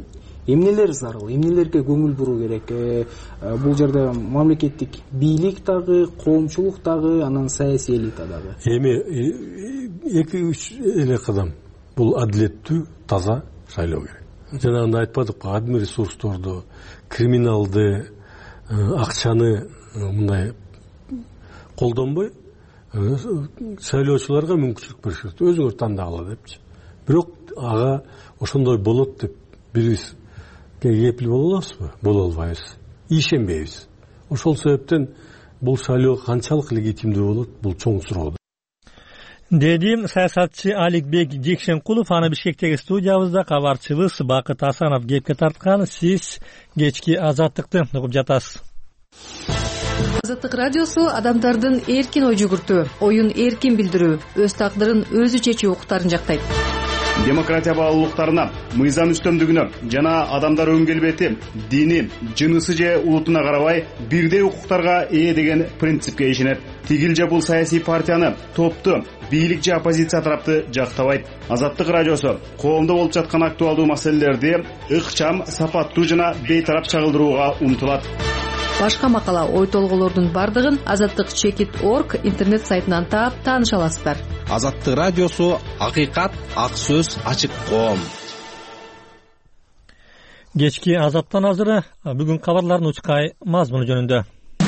эмнелер зарыл, эмнелерге көңүл буруу керек? Бул жерде мамлекеттик бийлик дагы, коомчулук дагы, анан саясий элита дагы. Эми эки үч эле кадам. Бул адилеттүү, таза шайлоо керек. Жанагында айтпадыкпы, адми ресурсторду, криминалды, акчаны мындай колдонбой шайлоочуларга мүмкүнчүлүк бериш керек. Өзүңөр тандагыла депчи. Бирок ага ошондой болот деп бирибиз кепил боло алабызбы? Боло албайбыз. Ишенбейбиз. Ошол себептен бул шайлоо канчалык легитимдүү болот, бул чоң суроо. Деди саясатчы Аликбек Жекшенкулов. Аны Бишкектеги студиябызда кабарчыбыз Бакыт Асанов кепке тарткан. Сиз кечки Азаттыкты угуп жатасыз. Азаттык радиосу адамдардын эркин ой жүгүртүү, оюн эркин билдирүү, өз тагдырын өзү чечүү укуктарын жактайт. Демократия баалуулуктарына, мыйзам үстөмдүгүнө жана адамдар өн келбети, дини, жынысы же улутуна карабай бирдей укуктарга ээ деген принципке ишенет. Тигил же бул саясий партияны, топту, бийлик же оппозиция тарапты жактабайт. Азаттык радиосу коомдо болуп жаткан актуалдуу маселелерди ыкчам, сапаттуу жана бейтарап чагылдырууга умтулат. Башка макала, ой толголордун бардыгын азаттык чекит точка орг интернет сайтынан таап тааныша аласыздар. Азаттык радиосу акыйкат, ак сөз, ачык коом. Кечки Азаттан азыр бүгүн кабарлардын учкай мазмуну жөнүндө.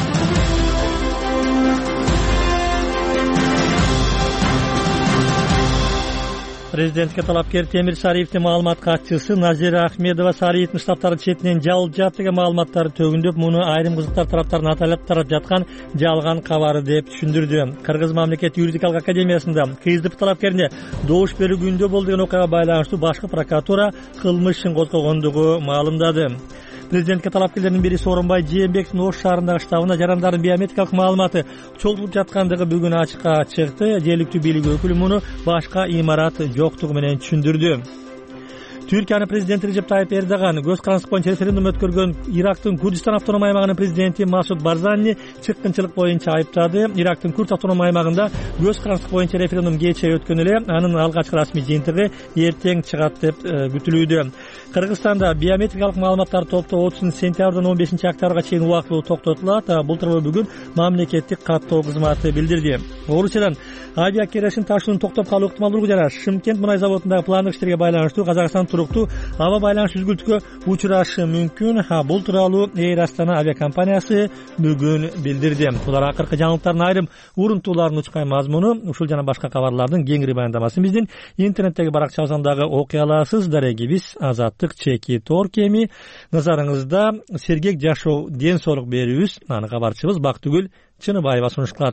Президентке талапкер Темир Сариевдин маалымат катчысы Назира Ахмедова Сариевдин штабтары четинен жалып жатты деген маалыматтарды төгүндөп, муну айрым кызыктар тараптарын аталып тарап жаткан жалган кабары деп түшүндүрдү. Кыргыз мамлекеттик юридикалык академиясында КСДП талапкерине добуш берүү күндө болду деген окуяга байланыштуу башкы прокуратура кылмыш ишин козгогондугу маалымдады. Президентке талапкерлердин бири Сооронбай Жээнбековдун Ош шаарындагы штабына жарандардын биометрикалык маалыматы чогулуп жаткандыгы бүгүн ачыкка чыкты. Жергиликтүү бийлик өкүлү муну башка имарат жоктугу менен түшүндүрдү. Түркиянын президенти Режеп Тайып Эрдоган көз карандысы боюнча референдум өткөргөн Ирактын Курдистан автоном аймагынын президенти Масуд Барзани чыккынчылык боюнча айыптады. Ирактын Курд автоном аймагында көз карандысы боюнча референдум кечээ өткөн эле, анын алгачкы расмий жыйынтыгы эртең чыгат деп күтүлүүдө. Кыргызстанда биометрикалык маалыматтарды топтоо отузунчу сентябрдан он бешинчи октябрга чейин убактылуу токтотулат. Бул тууралуу бүгүн мамлекеттик каттоо кызматы билдирди. Орусиядан авиа керосин ташуунун токтоп калуу ыктымалдуулугу жана Шымкент мунай заводундагы пландык иштерге байланыштуу Казакстан туруктуу аба байланыш үзгүлтүккө учурашы мүмкүн. Бул тууралуу Эйр Астана авиакомпаниясы бүгүн билдирди. Булар акыркы жаңылыктардын айрым урунтууларынын учкай мазмуну. Ушул жана башка кабарлардын кеңири баяндамасын биздин интернеттеги баракчабыздан дагы окуй аласыз. Дарегибиз Азаттык чекит точка орг эми назарыңызда сергек жашоо ден соолук берүүбүз. Аны кабарчыбыз Бактыгүл Чыныбаева сунушталат.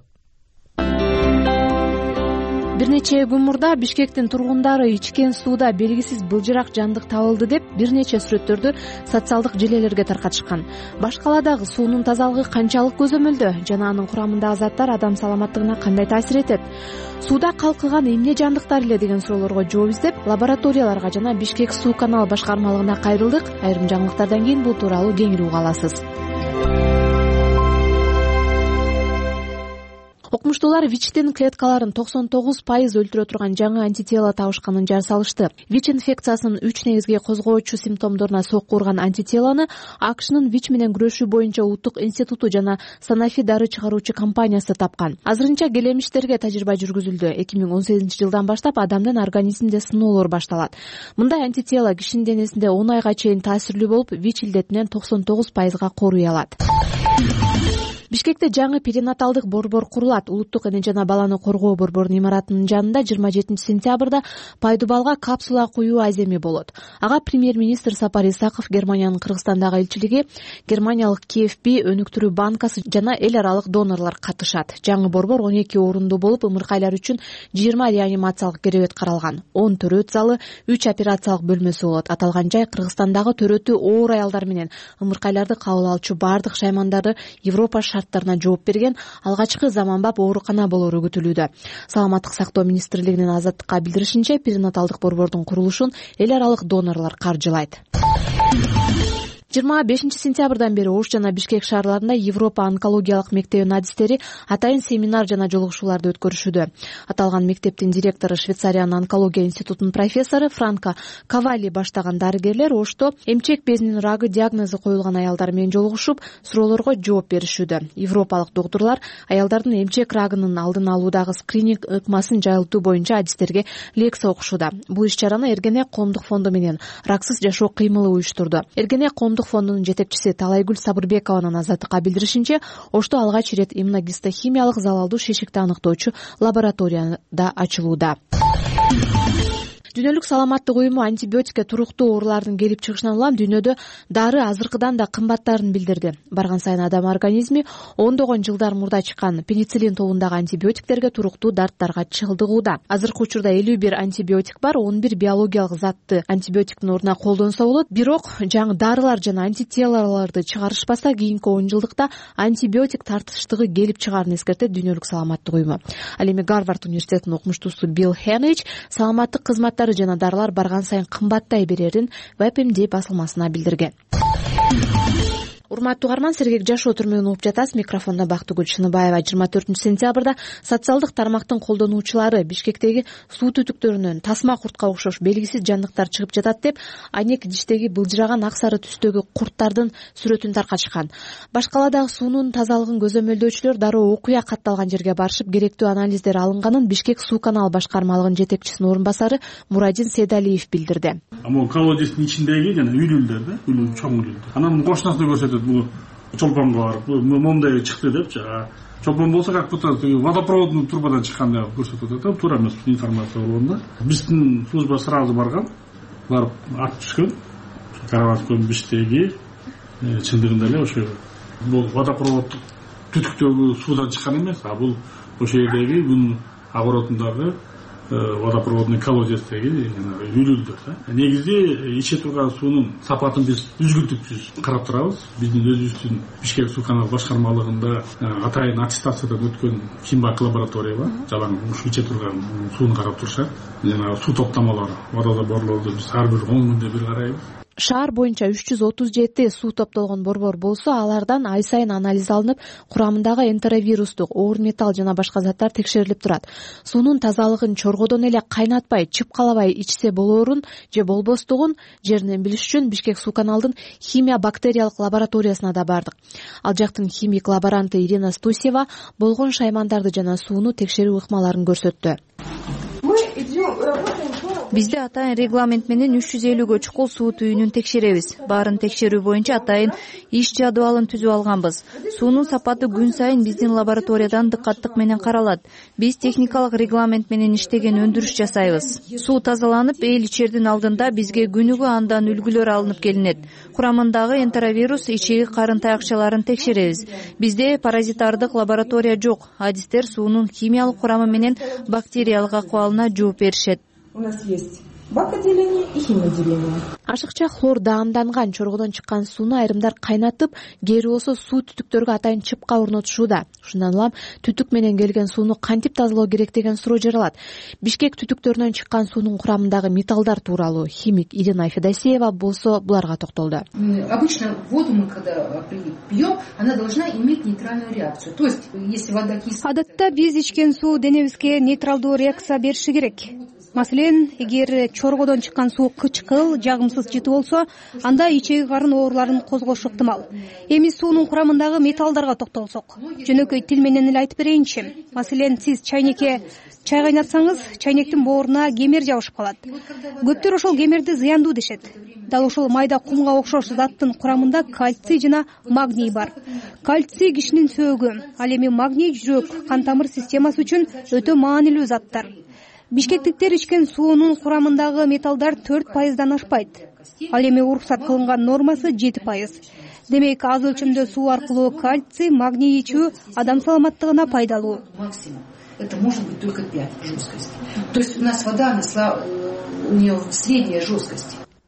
Бир нече күн мурда Бишкектин тургундары ичкен сууда белгисиз былжырак жандык табылды деп бир нече сүрөттөрдү социалдык желелерге таркатышкан. Баш каладагы суунун тазалыгы канчалык көзөмөлдө жана анын курамындагы заттар адам саламаттыгына кандай таасир этет? Сууда калкыган эмне жандыктар эле деген суроолорго жооп издеп, лабораторияларга жана Бишкек суу канал башкармалыгына кайрылдык. Айрым жаңылыктардан кийин бул тууралуу кеңири уга аласыз. Окумуштуулар ВИЧтин клеткаларын токсон тогуз пайыз өлтүрө турган жаңы антитело табышканын жар салышты. ВИЧ инфекциясынын үч негизги козгоочу симптомдоруна сокку урган антителону АКШнын ВИЧ менен күрөшүү боюнча улуттук институту жана Sanofi дары чыгаруучу компаниясы тапкан. Азырынча келемиштерге тажрыйба жүргүзүлдү. эки миң он сегизинчи жылдан баштап адамдын организминде сыноолор башталат. Мындай антитело кишинин денесинде он айга чейин таасирлүү болуп, ВИЧ илдетинен токсон тогуз пайызга коруй алат. Бишкекте жаңы перинаталдык борбор курулат. Улуттук эне жана баланы коргоо борборунун имаратынын жанында жыйырма жетинчи сентябрда пайдубалга капсула куюу аземи болот. Ага премьер-министр Сапар Исаков, Германиянын Кыргызстандагы элчилиги, германиялык КФБ өнүктүрүү банкасы жана эл аралык донорлор катышат. Жаңы борбор он эки орунду болуп, ымыркайлар үчүн жыйырма реанимациялык керебет каралган. он төрөт залы, үч операциялык бөлмөсү болот. Аталган жай Кыргызстандагы төрөтү оор аялдар менен ымыркайларды кабыл алчу бардык шаймандарды Европа шарттарына жооп берген алгачкы заманбап оорукана болору күтүлүүдө. Саламаттык сактоо министрлигинин Азаттыкка билдиришинче, перинаталдык борбордун курулушун эл аралык донорлор каржылайт. жыйырма бешинчи сентябрдан бери Ош жана Бишкек шаарларында Европа онкологиялык мектебинин адистери атайын семинар жана жолугушууларды өткөрүшүүдө. Аталган мектептин директору, Швейцариянын онкология институтунун профессору Франко Кавали баштаган дарыгерлер Ошто эмчек безинин рагы диагнозу коюлган аялдар менен жолугушуп, суроолорго жооп беришүүдө. Европалык доктурлар аялдардын эмчек рагынын алдын алуудагы скрининг ыкмасын жайылтуу боюнча адистерге лекция окушууда. Бул иш-чараны Эргене коомдук фонду менен Раксыз жашоо кыймылы уюштурду. Эргене коомдук фондунун жетекчиси Талайгүл Сабырбекованын Азаттыкка билдиришинче, Ошто алгач ирет иммуногистохимиялык залалдуу шешикти аныктоочу лабораторияда ачылууда. Дүйнөлүк саламаттык уюму антибиотикке туруктуу оорулардын келип чыгышынан улам дүйнөдө дары азыркыдан да кымбаттарын билдирди. Барган сайын адам организми ондогон жылдар мурда чыккан пенициллин тобундагы антибиотиктерге туруктуу дарттарга чылдыгууда. Азыркы учурда элүү бир антибиотик бар, он бир биологиялык затты антибиотиктин ордуна колдонсо болот. Бирок жаңы дарылар жана антителаларды чыгарышпаса, кийинки он жылдыкта антибиотик тартыштыгы келип чыгаарын эскертет Дүйнөлүк саламаттык уюму. Ал эми Гарвард университетинин окумуштуусу Билл Хенрич саламаттык кызматтар жана дарылар барган сайын кымбаттай берерин веб эм ди басылмасына билдирген. Урматтуу угарман, Сергек жашоо түрмөгүн угуп жатасыз. Микрофондо Бактыгүл Шыныбаева. жыйырма төртүнчү сентябрда социалдык тармактын колдонуучулары Бишкектеги суу түтүктөрүнөн тасма куртка окшош белгисиз жандыктар чыгып жатат деп айнек идиштеги былжыраган ак сары түстөгү курттардын сүрөтүн таркатышкан. Башкаладагы суунун тазалыгын көзөмөлдөөчүлөр дароо окуя катталган жерге барышып, керектүү анализдер алынганын Бишкек суу канал башкармалыгынын жетекчисинин орун басары Мурадин Седалиев билдирди. Amo колодецтин ичиндеги жана үйлүлдөр да, үйлүл чоң үйлүлдөр. Анан кошунасына көрсөтөт, бул чолпонго барып, момундай чыкты депчи. Чолпон болсо как будто водопроводный трубадан чыккандай көрсөтөт да, туура эмес информация болгондо. Биздин служба сразу барган, барып ат түшкөн. Караваткон биштеги чындыгында эле ошо бул водопроводдук түтүктөгү суудан чыккан эмес, а бул ошо жердеги бунун огородундагы водопроводный колодецтеги үйлүлдөр да. Негизи иче турган суунун сапатын биз үзгүлтүксүз карап турабыз. Биздин өзүбүздүн Бишкек суу канал башкармалыгында атайын аттестациядан өткөн химбак лаборатория бар. Жалаң ушу иче турган сууну карап турушат. Жана суу топтомолору, водозаборлорду биз ар бир он күндө бир карайбыз. Шаар боюнча үч жүз отуз жети суу топтолгон борбор болсо, алардан ай сайын анализ алынып, курамындагы энтеровирустук, оор металл жана башка заттар текшерилип турат. Суунун тазалыгын чоргодон эле кайнатпай, чыпкалабай ичсе болоорун же болбостугун жеринен билиш үчүн Бишкек суу каналдын химия бактериялык лабораториясына да бардык. Ал жактын химик лаборанты Ирина Стусева болгон шаймандарды жана сууну текшерүү ыкмаларын көрсөттү. Бизде атайын регламент менен үч жүз элүүгө чукул суу түйүнүн текшеребиз. Баарын текшерүү боюнча атайын иш жадыбалын түзүп алганбыз. Суунун сапаты күн сайын биздин лабораториядан дыккаттык менен каралат. Биз техникалык регламент менен иштеген өндүрүш жасайбыз. Суу тазаланып, эл ичердин алдында бизге күнүгө андан үлгүлөр алынып келинет. Курамындагы энтеровирус, ичеги карын таякчаларын текшеребиз. Бизде паразитардык лаборатория жок. Адистер суунун химиялык курамы менен бактериялык акыбалына жооп беришет. У нас есть бак-отделение и химотделение. Ашыкча хлор даамданган чоргодон чыккан сууну айрымдар кайнатып, кээри болсо суу түтүктөргө атайын чыпка орнотушууда. Ушундан улам түтүк менен келген сууну кантип тазалоо керек деген суроо жаралат. Бишкек түтүктөрүнөн чыккан суунун курамындагы металлдар тууралуу химик Ирина Федосеева болсо буларга токтолду. Обычно воду мы когда пьем, она должна иметь нейтральную реакцию. То есть, если вода кислая... Адатта биз ичкен суу денебизге нейтралдуу реакция бериши керек. Маселен, эгер чоргодон чыккан суу кычкыл, жагымсыз жыты болсо, анда ичеги карын ооруларын козгошу ыктымал. Эми суунун курамындагы металлдарга токтолсок, жөнөкөй тил менен эле айтып берейинчи. Маселен, сиз чайнекке чай кайнатсаңыз, чайнектин бооруна кемер жабышып калат. Көптөр ошол кемерди зыяндуу дешет. Дал ошол майда кумга окшош заттын курамында кальций жана магний бар. Кальций кишинин сөөгү, ал эми магний жүрөк, кан тамыр системасы үчүн өтө маанилүү заттар. Бишкектиктер ичкен суунун курамындагы металлдар төрт пайыздан ашпайт. Ал эми уруксат кылынган нормасы жети пайыз. Демек, аз өлчөмдө суу аркылуу кальций, магний ичүү адам саламаттыгына пайдалуу. Это может быть только пять жесткости. То есть у нас вода, она у нее средняя жесткость.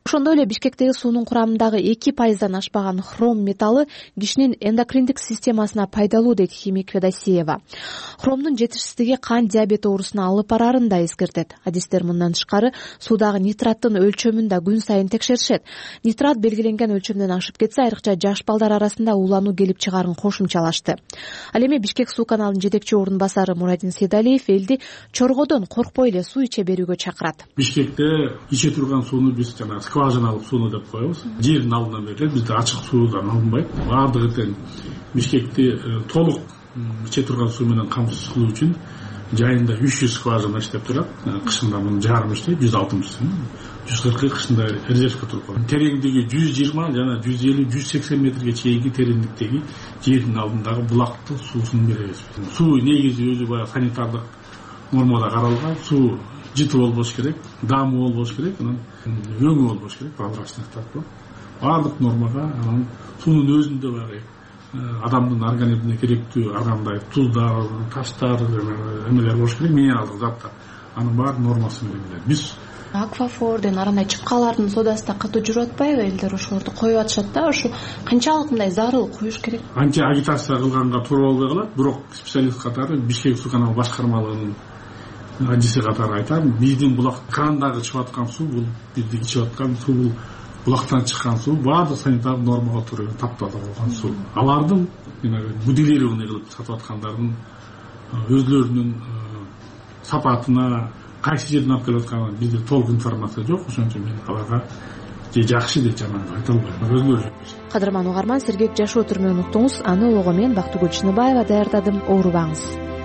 ошондой эле Бишкектеги суунун курамындагы эки пайыздан ашпаган хром металлы кишинин эндокриндик системасына пайдалуу, дейт химик Федосеева. Хромдун жетишсиздиги кант диабети оорусуна алып барарын да эскертет. Адистер мындан тышкары суудагы нитраттын өлчөмүн да күн сайын текшеришет. Нитрат белгиленген өлчөмдөн ашып кетсе, айрыкча жаш балдар арасында уулануу келип чыгаарын кошумчалашты. Ал эми Бишкек суу каналынын жетекчи орун басары Мурадин Сейдалиев элди чоргодон коркпой эле суу иче берүүгө чакырат. Бишкекте иче турган сууну биз жана скважиналык сууну деп коебуз. Жердин алдынан берилет, бизде ачык суудан алынбайт. Баардыгы тең Бишкекти толук иче турган суу менен камсыз кылуу үчүн жайында үч жүз скважина иштеп турат. Кышында мунун жарымы иштейт, жүз алтымыш, жүз кыркы кышында резервке туруп калат. Тереңдиги жүз жыйырма жана жүз элүү жүз сексен метрге чейинки тереңдиктеги жердин алдындагы булактын суусун беребиз. Суу негизи өзү баягы санитардык нормада каралган. Суу жыты болбош керек, даамы болбош керек, анан өңү болбош керек, прозрачный тартып. Баардык нормага анан суунун өзүндө баягы адамдын организмине керектүү ар кандай туздар, таштар, эмелер болуш керек, минералдык заттар. Анын баары нормасы менен келет. Биз аквафор деген ар кандай чыпкалардын содасы да катуу жүрүп атпайбы? Элдер ошолорду коюп атышат да, ошо канчалык мындай зарыл коюш керек? Анча агитация кылганга туура болбой калат, бирок специалист катары Бишкек суу каналы башкармалыгынын адиси катары айтам, биздин булак крандагы чыгып аткан суу бул бизди ичип аткан суу, бул булактан чыккан суу баардык санитардык нормага туура тапталып алган суу. Алардын моделирование кылып сатып аткандардын өзлөрүнүн сапатына кайсы жерден алып келип атканын бизде толук информация жок, ошон үчүн мен аларга же жакшы же жаман айта албайм. Өзлөрү жетишет. Кадырман угарман, сергек жашоо түрмөгүн уктуңуз. Аны улугу мен Бактыгүл Чыныбаева даярдадым. Оорубаңыз.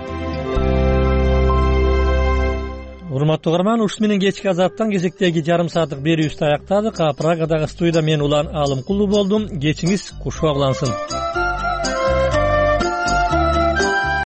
Урматтуу угарман, ушун менен кечки азаттан кезектеги жарым сааттык берүүбүздү аяктадык. Прагадагы студияда мен Улан Алымкулуу болдум. Кечиңиз куш баглансын.